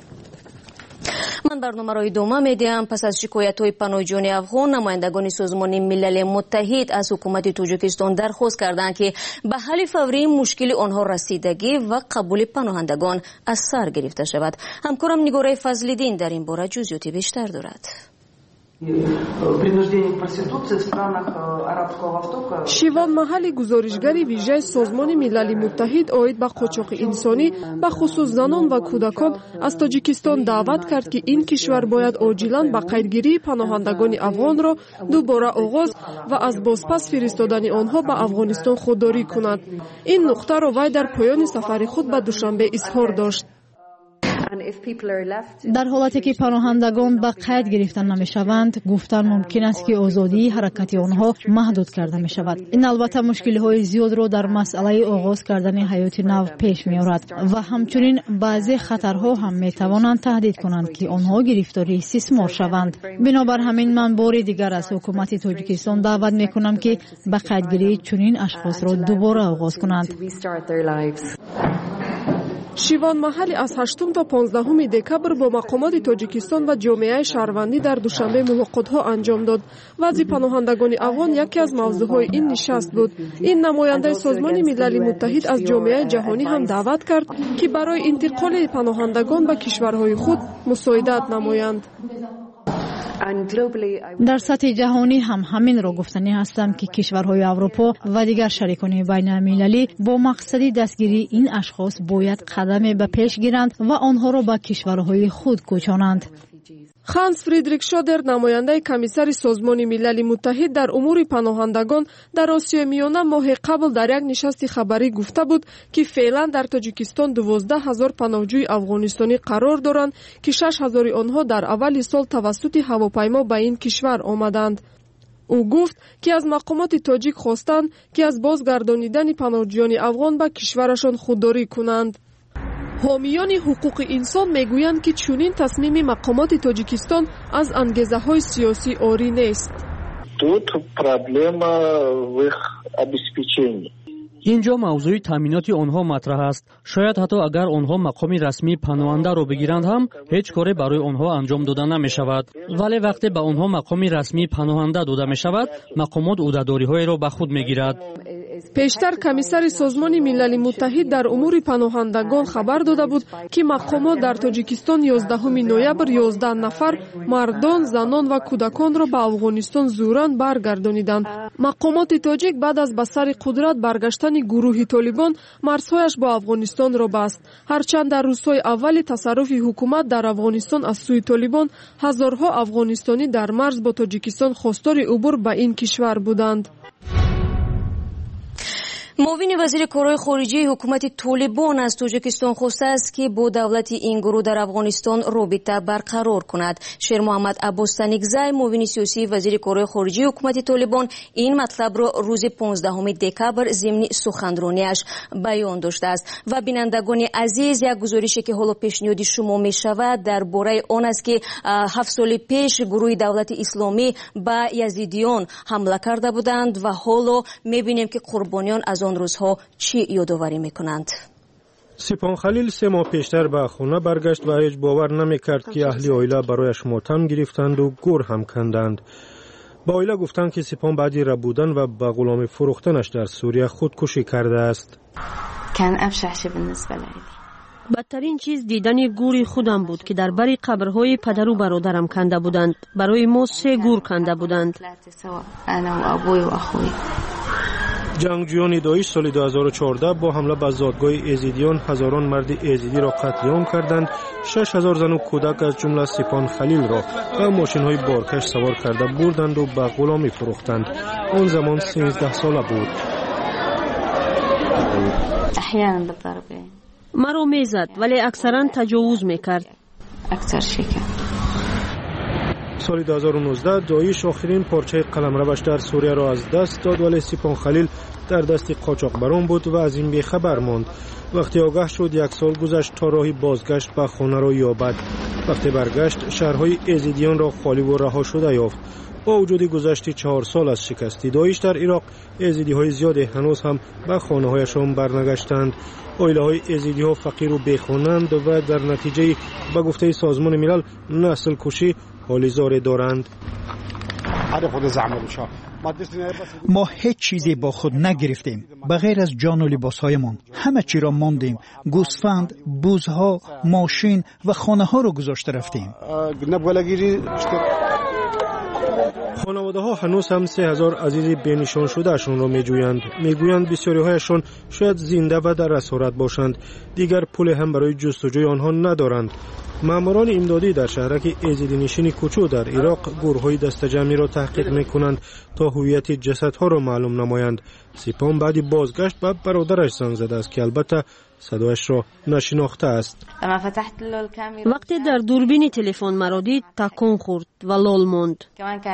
Speaker 1: من برنامه را ادامه میدهم. پس از شکایت‌های پناهجویان افغان، نمایندگان سازمان ملل متحد از حکومت تاجیکستان درخواست کردند که به حل فوری مشکل آنها رسیدگی و قبول پناهندگان از سر گرفته شود. همکارم نگاره فضل‌الدین در این باره جزئیات بیشتر دارد.
Speaker 5: شیوان محلی گزارشگری ویژه سازمان ملل متحد اوید به قاچاق انسانی به خصوص زنان و کودکان از تاجیکستان دعوت کرد که این کشور باید عاجلاً به قیدگیری پناهندگان افغان را دوباره آغاز و از بازپس فرستادن آنها به افغانستان خودداری کند. این نقطه را وی در پایان سفر خود به دوشنبه اظهار داشت.
Speaker 12: در حالتی که پناهندگان به قید گرفته نمی شوند، گفتن ممکن است که آزادی حرکت آنها محدود کرده می شود. این البته مشکل های زیاد را در مسئله آغاز کردن حیات نو پیش می آورد و همچنین بعضی خطرها هم می توانند تهدید کنند که آنها گرفتاری استثمار شوند. بنابر همین من بار دیگر از حکومت تاجیکستان دعوت می کنم که به قیدگیری چنین اشخاص را دوباره آغاز کنند.
Speaker 5: شیوان محلی از هشتم تا پانزدهم دکبر با مقامات تاجیکستان و جامعه شهروندی در دوشنبه ملاقات‌ها انجام داد. وضع پناهندگان افغان یکی از موضوعهای این نشست بود. این نماینده سازمان ملل متحد از جامعه جهانی هم دعوت کرد که برای انتقال پناهندگان به کشورهای خود مساعدت نمایند.
Speaker 12: در سطح جهانی هم همین را گفتنی هستم که کشورهای اروپا و دیگر شریکان بین المللی با مقصد دستگیری این اشخاص باید قدم به پیش گیرند و آنها را به کشورهای خود کوچانند.
Speaker 5: خانس فریدریک شودر، نماینده کمیسر سازمان ملل متحد در امور پناهندگان در آسیای میانه ماه قبل در یک نشست خبری گفته بود که فعلا در تاجیکستان دوازده هزار پناهجوی افغانستانی قرار دارند که شش هزار آنها در اول سال توسط هواپیما به این کشور آمدند. او گفت که از مقامات تاجیک خواستند که از بازگردانیدن پناهجویان افغان به کشورشان خودداری کنند. حامیان حقوق انسان میگویند که چنین تصمیم مقامات تاجیکستان از انگیزه‌های سیاسی عاری نیست.
Speaker 13: Тут проблема в их обеспечении.
Speaker 7: اینجا موضوع تامینات آنها مطرح است. شاید حتی اگر آنها مقام رسمی پناهنده را بگیرند هم هیچ کاری برای آنها انجام داده نمی شود. ولی وقتی به آنها مقام رسمی پناهنده داده می شود، مقامات عهده‌داری‌های را به خود می گیرد.
Speaker 5: пештар комиссари созмони милали муттаҳид дар умури паноҳандагон хабар дода буд ки мақомот дар тоҷикистон ёздаҳуми ноябр ёздаҳ нафар мардон занон ва кӯдаконро ба афғонистон зӯран баргардониданд. мақомоти тоҷик баъд аз ба сари қудрат баргаштани гурӯҳи толибон марзҳояш бо афғонистонро баст. ҳарчанд дар рӯзҳои аввали тасарруфи ҳукумат дар афғонистон аз сӯи толибон ҳазорҳо афғонистонӣ дар марз бо тоҷикистон хостори убур ба ин кишвар буданд.
Speaker 1: муовини вазири корҳои хориҷии ҳукумати толибон аз тоҷикистон хостааст ки бо давлати ин гурӯҳ дар афғонистон робита барқарор кунад. шер муҳаммад аббос санигзай, муовини сиёсии вазири корҳои хориҷии ҳукумати толибон, ин матлабро рӯзи понздаҳуми декабр зимни суханронияш баён доштааст. ва бинандагони азиз, як гузорише ки ҳоло пешниҳоди шумо мешавад дар бораи он аст ки ҳафт соли пеш гурӯҳи давлати исломӣ ба язидиён ҳамла карда буданд ва ҳоло мебинем ки қурбониён аз он рӯзҳо чӣ ёдоварӣ мекунанд.
Speaker 8: сипон халил се моҳ пештар ба хона баргашт ва ҳеҷ бовар намекард ки аҳли оила барояш мотам гирифтанду гур ҳам канданд. ба оила гуфтанд ки сипон баъди рабудан ва ба ғуломӣ фурӯхтанаш дар сурия худкушӣ кардааст.
Speaker 2: بدترین چیز دیدن گوری خودم بود که در بری قبرهای پدر و برادرم کنده بودند. برای ما سه گور کنده بودند.
Speaker 8: جنگجویان داعش سال دو هزار و چهارده با حمله به زادگاه ازیدیان هزاران مرد ازیدی را قتل عام کردند. شش هزار زن و کودک از جمله سپان خلیل را به ماشین‌های بارکش سوار کرده بردند و به غلامی فروختند. آن زمان سیزده ساله بود.
Speaker 2: مرا میزد ولی اکثرا تجاوز میکرد.
Speaker 13: اکثر شکر.
Speaker 8: سال دو هزار و نوزده داعش آخرین پارچه قلمروش در سوریه را از دست داد ولی سپان خلیل در دست قاچاقبران بود و از این بیخبر ماند. وقتی آگاه شد یک سال گذشت تا راهی بازگشت به خانه را یابد. وقتی برگشت شهرهای ازیدیان را خالی و رها شده یافت. با وجود گذشت چهار سال از شکستی داعش در عراق، ازیدی های زیادی هنوز هم به خانه هایشان برنگشتند. عائله های ازیدی ها فقیر و بیخانند و در نتیجه به گفته سازمان ملل نسل کشی حال زاری دارند.
Speaker 4: ما هیچ چیزی با خود نگرفتیم بغیر از جان و لباسهایمان. همه چی را ماندیم. گوسفند، بوزها، ماشین و خانه ها را گذاشته رفتیم.
Speaker 8: خانواده ها هنوز هم سه هزار عزیز بینشان شده اشون را می جویند. می گویند بسیاری هایشان شاید زنده و در اسارت باشند. دیگر پول هم برای جستجوی آنها ندارند. ماموران امدادی در شهرک ازیدی نشین کوچو در عراق گروه‌های دستجمعی را تحقیق می‌کنند تا هویت جسدها را معلوم نمایند. سپان بعدی بازگشت به برادرش زنگ زده است که البته صدایش را نشناخته است.
Speaker 2: وقتی در دوربین تلفن مرا دید تکان خورد و لال ماند.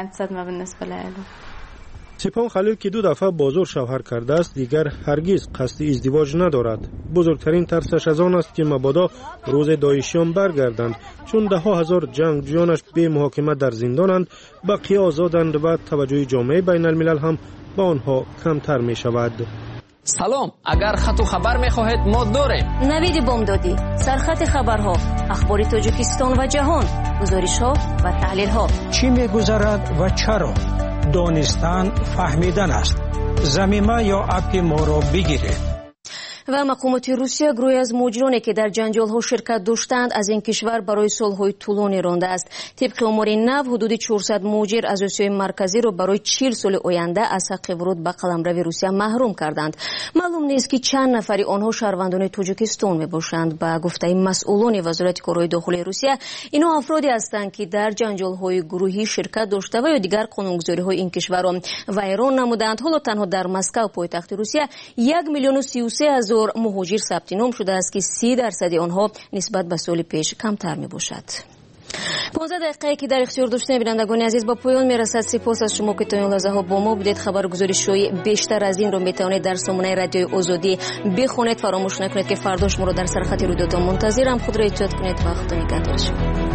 Speaker 8: سپان خلیل که دو دفعه بازور شوهر کرده است دیگر هرگز قصد ازدواج ندارد. بزرگترین ترسش از آن است که مبادا روز داعشیان برگردند، چون ده ها هزار جنگجویانش بی محاکمه در زندانند، بقیه آزادند و توجه جامعه بین الملل هم با آنها کمتر می شود.
Speaker 14: سلام، اگر خط و خبر می خواهید ما داریم.
Speaker 1: نوید بامدادی، سرخط خبرها، اخبار تاجیکستان و جهان، گزارش ها و تحلیل ها.
Speaker 15: چی می گذرد و چرا؟ دانستن فهمیدن است. زمینه یا اپ ما را بگیرید.
Speaker 1: و مقامات روسیه گروهی از مهاجرانی که در جنجال‌ها شرکت داشتند از این کشور برای سال‌های طولانی رانده است. طبق آمار نو حدود چهارصد مهاجر از آسیای مرکزی را برای چهل سال آینده از حق ورود به قلمرو روسیه محروم کردند. معلوم نیست که چند نفری آنها شهروندان تاجیکستان میباشند. با گفته مسئولان وزارت کارهای داخلی روسیه، اینا افرادی هستند که در جنجال‌های گروهی شرکت داشته و یا دیگر قانونگذاری‌های این کشور را ویران نمودند. حالا تنها در مسکو پایتخت روسیه یک میلیون و سی و سه هزار مهاجر ثبت نام شده است که سی درصد آنها نسبت به سال پیش کمتر می باشد. پانزده دقیقه که در اختیار داشتین بینندگان عزیز با پایان میرسد. سپاس از شما که تا این لحظه ها با ما بودید. خبرگزاری‌های بیشتر از این رو میتوانید در سامانه رادیوی آزادی بخونید. فراموش نکنید که فردا شما رو در سرخط رویدادها منتظرم. خود را احتیاط کنید و خدا نگهدار شما.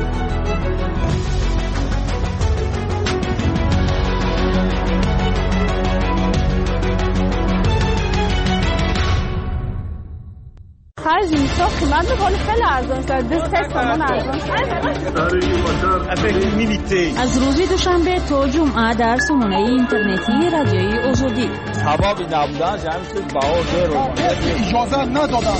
Speaker 13: خرج میشه قیمت ولی خیلی ارزان شد. دو سه تومن ارزان شد.
Speaker 2: از روز دوشنبه تا جمعه در سامانه اینترنتی رادیوی آزادی
Speaker 16: سبب نبودن جمعیت باور رو
Speaker 17: اجازه ندادن.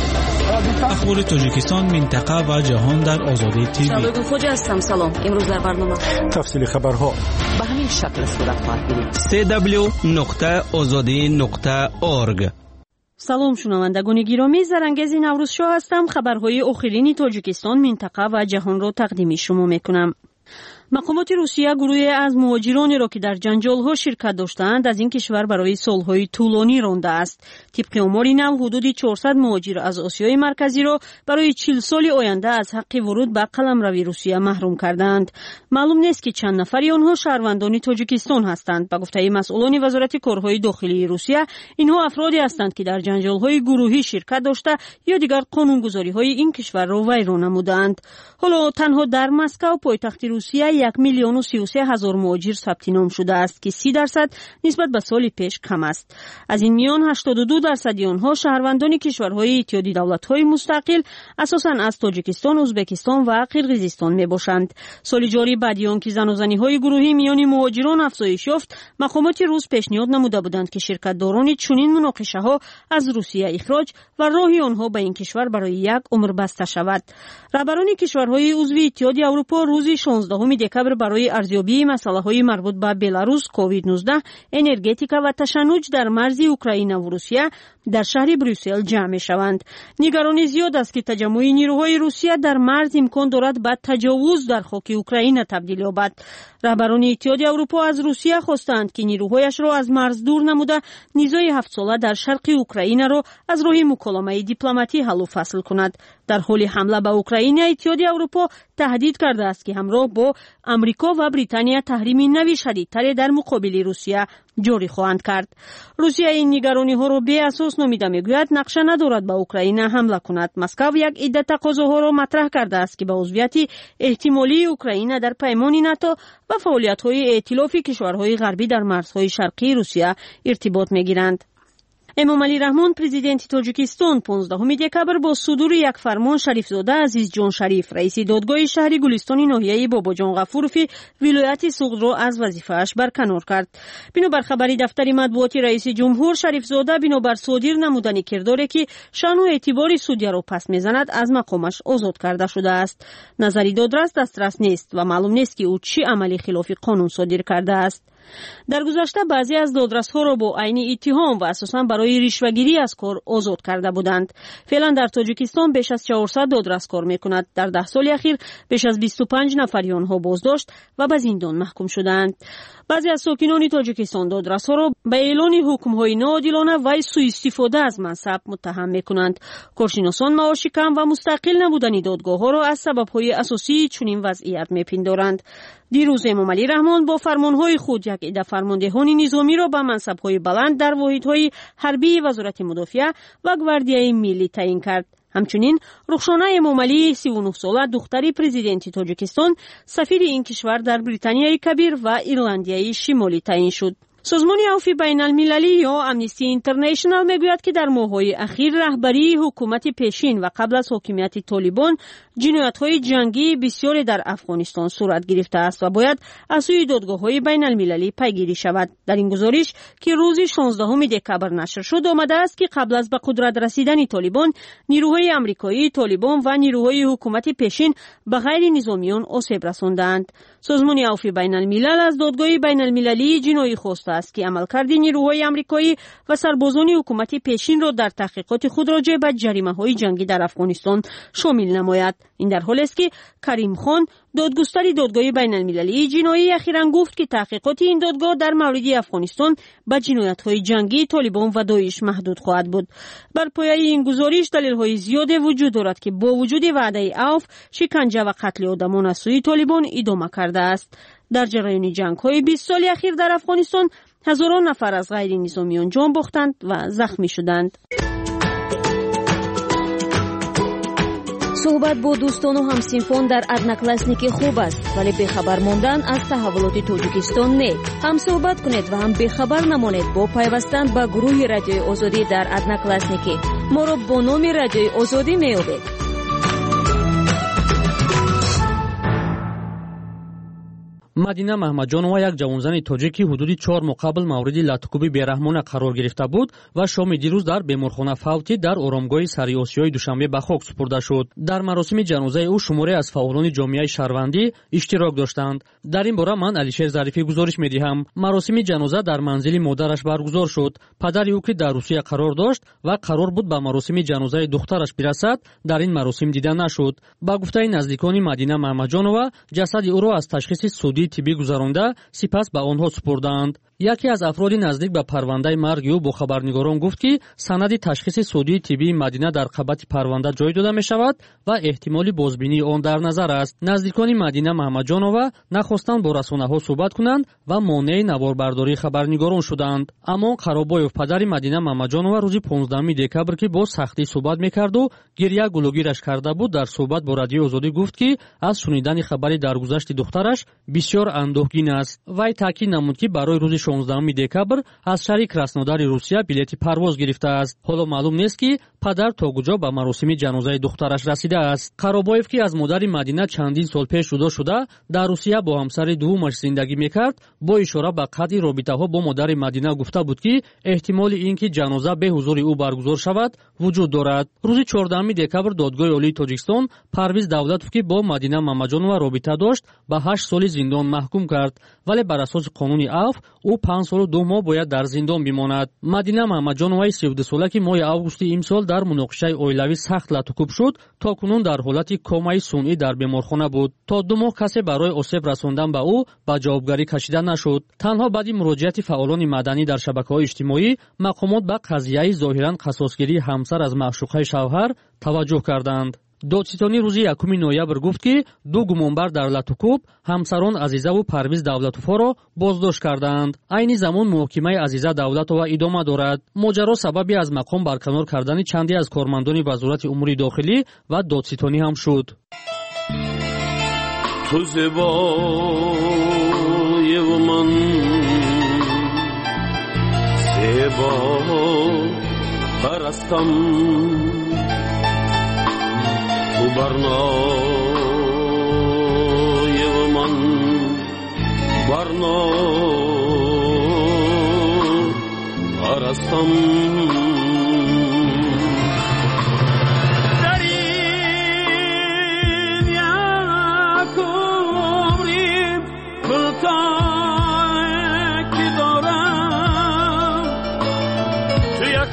Speaker 24: اخبار تاجیکستان، منطقه و جهان در آزادی تیوی.
Speaker 1: شالوگ خوج هستم. سلام. امروز در برنامه
Speaker 17: تفصیل خبرها
Speaker 1: به همین شکل صورت خواهد گرفت.
Speaker 24: دبلیو دبلیو دبلیو نقطه آزادی نقطه اورگ.
Speaker 2: سلام شنوندگان گرامی، زرنگز نوروز شاه هستم. خبرهای آخرین تاجیکستان، منطقه و جهان را تقدیم شما میکنم. مقامات روسیه گروهی از مهاجرانی را که در جنجال‌ها شرکت داشتند از این کشور برای سال‌های طولانی رانده است. طبق آمار نو حدود چهارصد مهاجر از آسیای مرکزی را برای چهل سال آینده از حق ورود به قلمروی روسیه محروم کردند. معلوم نیست که چند نفری آنها شهروندان تاجیکستان هستند. به گفته مسئولان وزارت کارهای داخلی روسیه، اینها افرادی هستند که در جنجال‌های گروهی شرکت داشته یا دیگر قانونگذاری‌های این کشور را ویران نمودند. حالا تنها در مسکو پایتخت روسیه یک میلیون و سی و سه هزار مهاجر ثبت نام شده است که سی درصد نسبت به سال پیش کم است. از این میان هشتاد و دو درصد آنها شهروندان کشورهای اتحادیه دولت‌های مستقل اساساً از تاجیکستان، ازبکستان و قرقیزستان میباشند. سال جاری بعد از آنکه زن و زنی‌های گروهی میان مهاجران افزایش یافت، مقامات روس پیشنهاد نموده بودند که شرکت‌داران چنین مناقشه‌ها از روسیه اخراج و راه آنها به این کشور برای یک عمر بسته شود. رهبران کشورهای عضو اتحادیه اروپا روز شانزدهم دکبر برای ارزیابی مسائل مربوط به بلاروس، کووید نوزده، انرژتیکا و تشنج در مرز اوکراین و روسیه در شهر بروسل جمع شوند. نگرانی زیاد است که تجمع نیروهای روسیه در مرز امکان دارد به تجاوز در خاک اوکراین تبدیل یابد. رهبران اتحادیه اروپا از روسیه خواستند که نیروهایش را از مرز دور نموده نیزای هفت ساله در شرق اوکراین را از راه مکالمه دیپلماتی حل و فصل کند. در حال حمله به اوکراین، اتحادیه اروپا تهدید کرده است که همراه با امریکا و بریتانیا تحریم نوی شدیدتر در مقابل روسیه جاری خواهند کرد. روسیه این نگرانی ها را بی اساس نامیده میگوید نقشه ندارد به اوکراین حمله کند. مسکو یک عده تقاضاها را مطرح کرده است که به عضویت احتمالی اوکراین در پیمان ناتو و فعالیت‌های ائتلاف کشورهای غربی در مرزهای شرقی روسیه ارتباط میگیرند. امامعلی رحمان پرزیدنت تاجیکستان پانزدهم دکبر با صدور یک فرمان شریفزاده عزیز جان شریف رئیس دادگاه شهر گلستان ناحیه باباجان غفوروفی ولایت سوغد را از وظیفه‌اش برکنار کرد. بنابر خبری دفتر مطبوعاتی رئیس جمهور، شریفزاده بنابر صادر نمودن کرداری که شأن و اعتبار سودیه را پس میزند از مقامش آزاد کرده شده است. نظری دادرس دسترس نیست و معلوم نیست که او چه عملی خلاف قانون صادر کرده است. در گذشته بعضی از دادرس‌ها را با عین اتهام و اساساً برای رشوه‌گیری از کار آزاد کرده بودند. فعلا در تاجیکستان بیش از چهارصد دادرس کار می‌کند. در ده سال اخیر بیش از بیست و پنج نفری آنها بازداشت و به زندان محکوم شدند. بعضی از ساکنان تاجیکستان دادرس‌ها را به اعلان حکم‌های ناعادلانه و سوء استفاده از منصب متهم می‌کنند. کارشناسان معاش کم و مستقل نبودن دادگاه‌ها را از سبب‌های اساسی چنین وضعیت می‌پندارند. دیروز امامعلی رحمان با فرمان‌های خود یک عده فرماندهان نظامی را به منصب‌های بلند در واحدهای حربی وزارت مدافعه و گواردیای ملی تعیین کرد. همچنین رخشانه امامعلی سی و نه ساله دختری پرزیدنت تاجیکستان سفیر این کشور در بریتانیای کبیر و ایرلندیای شمالی تعیین شد. سازمان عفو بین المللی یا امنیستی اینترنشنال میگوید که در ماه‌های اخیر رهبری حکومت پیشین و قبل از حاکمیت طالبان جنایت‌های جنگی بسیاری در افغانستان صورت گرفته است و باید از سوی دادگاه‌های بین المللی پیگیری شود. در این گزارش که روز شانزدهم دکبر نشر شد آمده است که قبل از به قدرت رسیدن طالبان، نیروهای آمریکایی طالبان و نیروهای حکومت پیشین به غیر نظامیان آسیب رساندند. سازمان عفو بین الملل از دادگاه بین المللی جنایی خواسته است که عملکرد نیروهای آمریکایی و سربازان حکومت پیشین را در تحقیقات خود راجع به جریمه‌های جنگی در افغانستان شامل نماید. این در حالی است که کریم خان دادگستر دادگاه بین المللی جنایی اخیراً گفت که تحقیقات این دادگاه در مورد افغانستان به جنایت‌های جنگی طالبان و داعش محدود خواهد بود. بر پایه این گزارش دلایل زیادی وجود دارد که با وجود وعده عفو، شکنجه و قتل آدمان از سوی طالبان ادامه کرده است. در جریان جنگ‌های بیست سالی اخیر در افغانستان هزاران نفر از غیر نظامیان جان باختند و زخمی شدند.
Speaker 1: صحبت با دوستان و همسنفان در ادناکلاسنیک خوب است، ولی بخبر ماندن از تحولات تاجیکستان نه. هم صحبت کنید و هم بخبر نمانید با پیوستن به گروه رادیوی آزادی در ادناکلاسنیک. ما را با نام رادیوی آزادی می‌یابید.
Speaker 7: مدینه محمدجانова یک جوانزن تاجیکی حدود چهار ماه قبل مورد لطکوبی بیرحمانه قرار گرفته بود و شام دیروز در بیمارخانه فوتی در آرامگاه سری آسیای دوشنبه به خاک سپرده شد. در مراسم جنازه او شماری از فعالان جامعه شهروندی اشتراک داشتند. در این باره من علیشیر ظریفی گزارش می‌دهم. مراسم جنازه در منزل مادرش برگزار شد. پدر او که در روسیه قرار داشت و قرار بود به مراسم جنازه دخترش برسد، در این مراسم دیده نشد. با گفته نزدیکان مدینه محمدجانова جسد او را از تشخیص سودی طبی گذرانده سپس به آنها سپردند. یکی از افراد نزدیک به پرونده مرگ او با خبرنگاران گفت که سند تشخیص سودی طبی مدینه در قبط پرونده جای داده می شود و احتمال بازبینی آن در نظر است. نزدیکان مدینه محمدجانова نخواستند با رسانه ها صحبت کنند و مانع نواربرداری خبرنگاران شدند. اما قرابایوف پدر مدینه محمدجانова روز پانزدهم دکبر که با سختی صحبت میکرد و گریه گلوگیرش کرده بود، در صحبت با رادیو آزادی گفت که از شنیدن خبری درگذشت دخترش بسیار اندوهگین است. وی تاکید نمود که برای روز شانزدهم دکبر از شهر краснодar روسیه بلیط پرواز گرفته است. حالا معلوم نیست که پدر تا کجا به مراسم جنازه دخترش رسیده است. قرابایف که از مادر مدینه چندین سال پیش جدا شده در روسیه با همسر دومش زندگی میکرد، با اشاره به قطع رابطه ها با مادر مدینه گفته بود که احتمال اینکه جنازه به حضور او برگزار شود وجود دارد. روز چهاردهم دکبر دادگاه عالی تاجیکستان پرویز давлатов که با مدینه محمدجانова رابطه داشت به هشت سال زندان محکوم کرد، ولی بر اساس قانون عفو او پنج سال و دو ماه باید در زندان بماند. مدینه محمدجانова سی و دو ساله که ماه август امسال در مناقشه اویلوی سخت لطکوب شد، تا کنون در حالت کومای سنئی در بیمارخانه بود. تا دو ماه کسی برای آسیب رساندن به او به جوابگری کشیده نشد. تنها بعد مراجعت فعالان مدنی در شبکه‌های اجتماعی مقامات به قضیه ظاهراً قصاصگیری همسر از معشوقه شوهر توجه کردند. دادستانی روز یکم نوامبر گفت که دو گمانبر در لطکوب همسران عزیزه و پرویز давлатовها را بازداشت کردند. عین زمان محاکمه عزیزه давлатова ادامه دارد. ماجرا سببی از مقام برکنار کردن چندی از کارمندان وزارت امور داخلی و دادستانی هم شد.
Speaker 18: تو زیبای و من زیبا پرستم، تو برنای و من برنا پرستم. در این یک عمری کوتاه که دارم، تو یک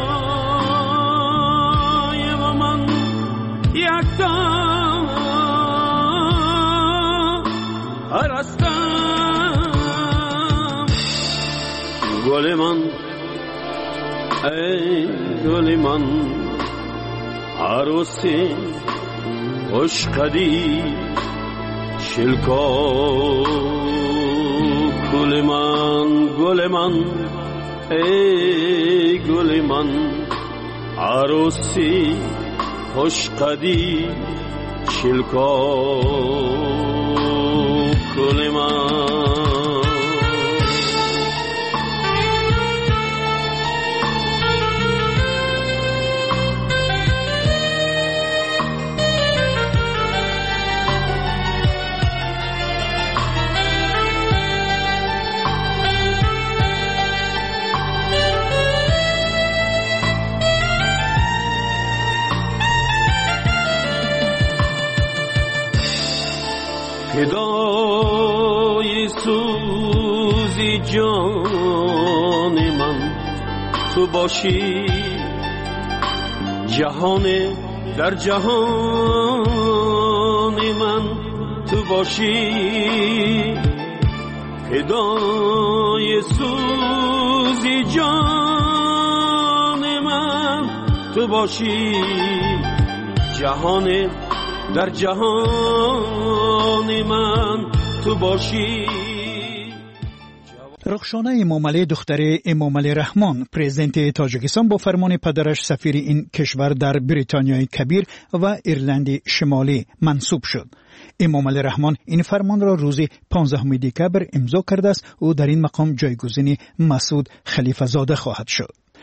Speaker 18: تای و من یک تای پرستم. گل من ای گل من عروسی خوش قدی شلکا، گل من گل من ای گل من عروسی خوش قدی شلکا، گل من. فدای سوزی جان من تو باشی، جهان در جهان من تو باشی. فدای سوزی جان من تو باشی، جهان در جهان من تو باشی.
Speaker 4: رخشانه امامعلی دختر امامعلی رحمان پرزیدنت تاجیکستان با فرمان پدرش سفیر این کشور در بریتانیای کبیر و ایرلند شمالی منصوب شد. امامعلی رحمان این فرمان را روز پانزدهم دکبر امضا کرده است و در این مقام جایگزین مسعود خلیفه زاده خواهد شد.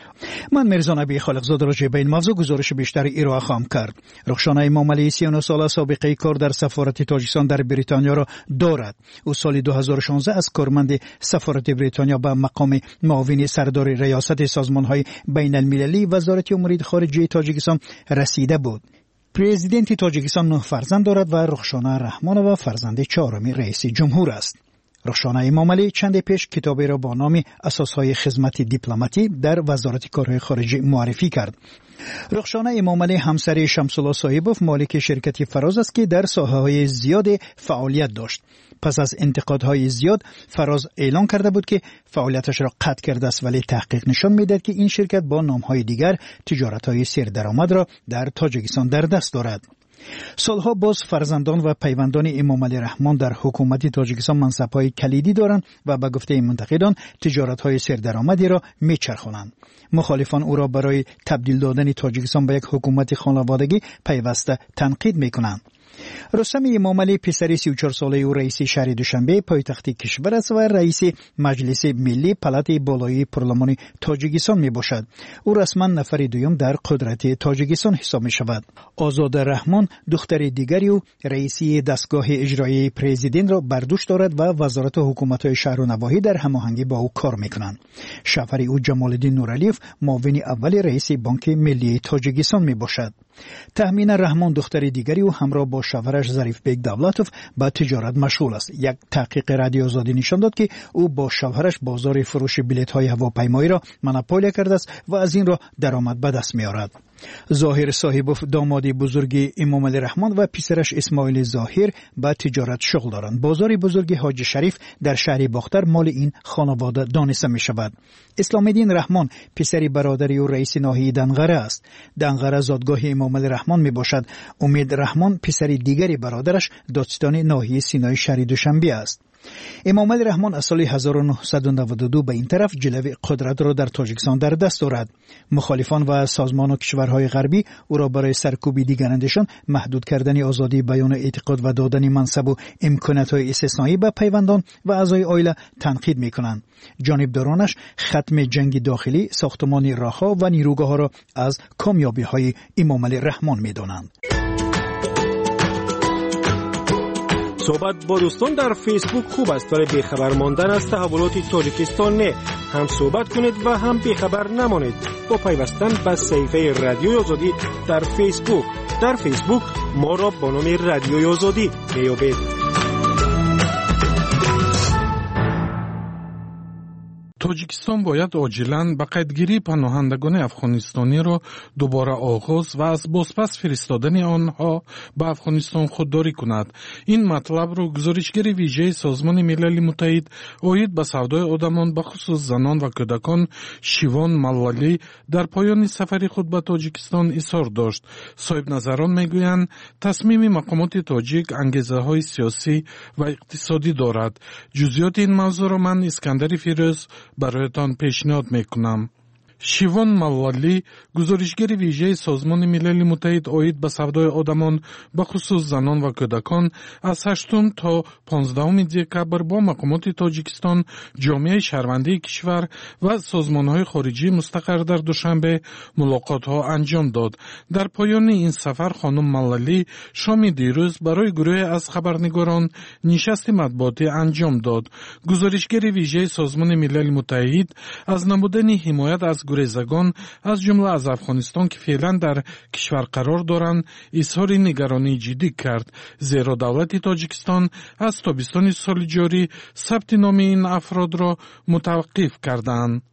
Speaker 4: من میرزا نبی خالقزاده راجع به این موضوع گزارش بیشتری ارائه خواهم کرد. رخشانه امامعلی سی و نه ساله سابقه کار در سفارت تاجیکستان در بریتانیا را دارد. او سال دو هزار و شانزده از کارمند سفارت بریتانیا به مقام معاون سردار ریاست سازمان‌های بین المللی وزارت امور خارجه تاجیکستان رسیده بود. پرزیدنت تاجیکستان نه فرزند دارد و رخشانه رحمانова فرزند چهارم رئیس جمهور است. رخشانه امامعلی چند پیش کتابی را با نام اساسهای خدمت دیپلماتی در وزارت کارهای خارجه معرفی کرد. رخشانه امامعلی همسر شمس‌الله صاحبوف مالک شرکت فراز است که در ساحه‌های زیاد فعالیت داشت. پس از انتقادهای زیاد فراز اعلام کرده بود که فعالیتش را قطع کرده است، ولی تحقیق نشان می‌دهد که این شرکت با نام‌های دیگر تجارت‌های سردرآمد را در تاجیکستان در دست دارد. سالها باز فرزندان و پیوندان امامعلی رحمان در حکومت تاجیکستان منصب‌های کلیدی دارند و به گفته منتقدان تجارت‌های سردرآمدی را می‌چرخانند. مخالفان او را برای تبدیل دادن تاجیکستان به یک حکومت خانوادگی پیوسته تنقید می‌کنند. رستم امامعلی پسر سی و چهار ساله او رئیس شهر دوشنبه پایتخت کشور است و رئیس مجلس ملی پلات بالای پارلمان تاجیکستان می باشد. او رسما نفر دوم در قدرت تاجیکستان حساب می شود. آزاده رحمان دختر دیگری او رئیس دستگاه اجرایی پرزیدنت را بر دوش دارد و وزارت حکومت شهر و نواحی در هماهنگی با او کار می کنند. شوهر او جمال الدین نورعلیف معاون اول رئیس بانک ملی تاجیکستان می باشد. تهمین رحمان دختر دیگری او همراه با شوهرش ظریف بیگ دولتوف با تجارت مشغول است. یک تحقیق رادیو آزادی نشان داد که او با شوهرش بازار فروش بلیط‌های هواپیمایی را مونوپولی کرده است و از این را درآمد به دست می‌آورد. ظاهر صاحبوف داماد بزرگ امامعلی رحمان و پسرش اسماعیل ظاهر با تجارت شغل دارند. بازار بزرگ حاج شریف در شهر باختر مال این خانواده دانسته می شود. اسلام الدین رحمان پسر برادری و رئیس ناحیه دنغره است. دنغره زادگاه امامعلی رحمان می باشد. امید رحمان پسر دیگری برادرش دادستان ناحیه سینای شهر دوشنبه است. امامعلی رحمان از سال هزار و نهصد و نود و دو به این طرف جلوه قدرت را در تاجیکستان در دست دارد. مخالفان و سازمان و کشورهای غربی او را برای سرکوب دیگرندشان محدود کردن آزادی بیان اعتقاد و دادن منصب و امکانات‌های استثنایی به پیوندان و اعضای عائله تنقید می‌کنند. جانبدارانش ختم جنگ داخلی، ساختمان راه‌ها و نیروگاه‌ها را از کامیابی‌های امامعلی رحمان می‌دانند.
Speaker 8: صحبت با دوستان در فیسبوک خوب است، ولی بیخبر ماندن از تحولات تاجیکستان نه. هم صحبت کنید و هم بیخبر نمانید با پیوستن به صفحه رادیوی آزادی در فیسبوک. در فیسبوک ما را با نام رادیوی آزادی میابید.
Speaker 19: تاجیکستان باید عاجلاً به قیدگیری پناهندگان افغانستانی را دوباره آغاز و از بازپس فرستادن آنها به افغانستان خودداری کند. این مطلب را گزارشگر ویژه سازمان ملل متحد عاید به سودای آدمان به خصوص زنان و کودکان شیوان ملالی در پایان سفر خود به تاجیکستان اظهار داشت. صاحب نظران میگویند تصمیم مقامات تاجیک انگیزه‌های سیاسی و اقتصادی دارد. جزئیات این موضوع را من اسکندر فیروز برایتان پیشنهاد میکنم. شیوان ملالی گزارشگر ویژه سازمان ملل متحد عاید به سودای آدمان به خصوص زنان و کودکان از هشتم تا پانزدهم دکبر با مقامات تاجیکستان، جامعه شهروندی کشور و سازمان‌های خارجی مستقر در دوشنبه ملاقات‌ها انجام داد. در پایان این سفر خانم ملالی شام دیروز برای گروه از خبرنگاران نشست مطبوعاتی انجام داد. گزارشگر ویژه سازمان ملل متحد از نمودن حمایت از گریزگان از جمله از افغانستان که فعلا در کشور قرار دارند اظهار نگرانی جدی کرد، زیرا دولت تاجیکستان از تابستان سال جاری ثبت نام این افراد را متوقف کردند.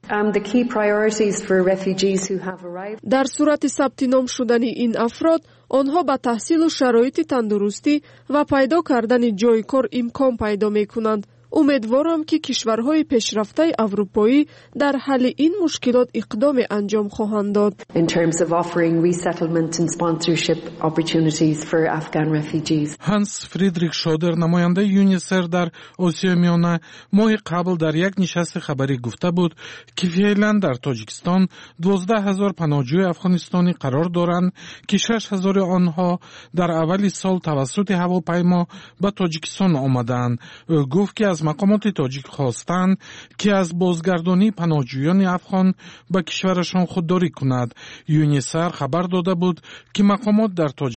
Speaker 5: در صورت ثبت نام شدن این افراد، آنها با تحصیل و شرایط تندرستی و پیدا کردن جای کار امکان پیدا می کنند. امیدوارم که کشورهای پیشرفته اروپایی در حل این مشکلات اقدام انجام خواهند داد.
Speaker 20: In terms of offering resettlement and sponsorship opportunities for Afghan refugees.
Speaker 19: هانس فریدریک شادر نماینده یونیسر در آسیا میانه ماه قبل در یک نشست خبری گفته بود که فعلا در تاجیکستان دوازده هزار پناهجوی افغانستانی قرار دارند که شش هزار آنها در اول سال توسط هواپیما به تاجیکستان آمدند. او گفت که از از مقامات تاجیک خواستند که از بازگردانی پناهجویان افغان به کشورشان خودداری کند. یونیسر خبر داده بود که مقامات در تاجیک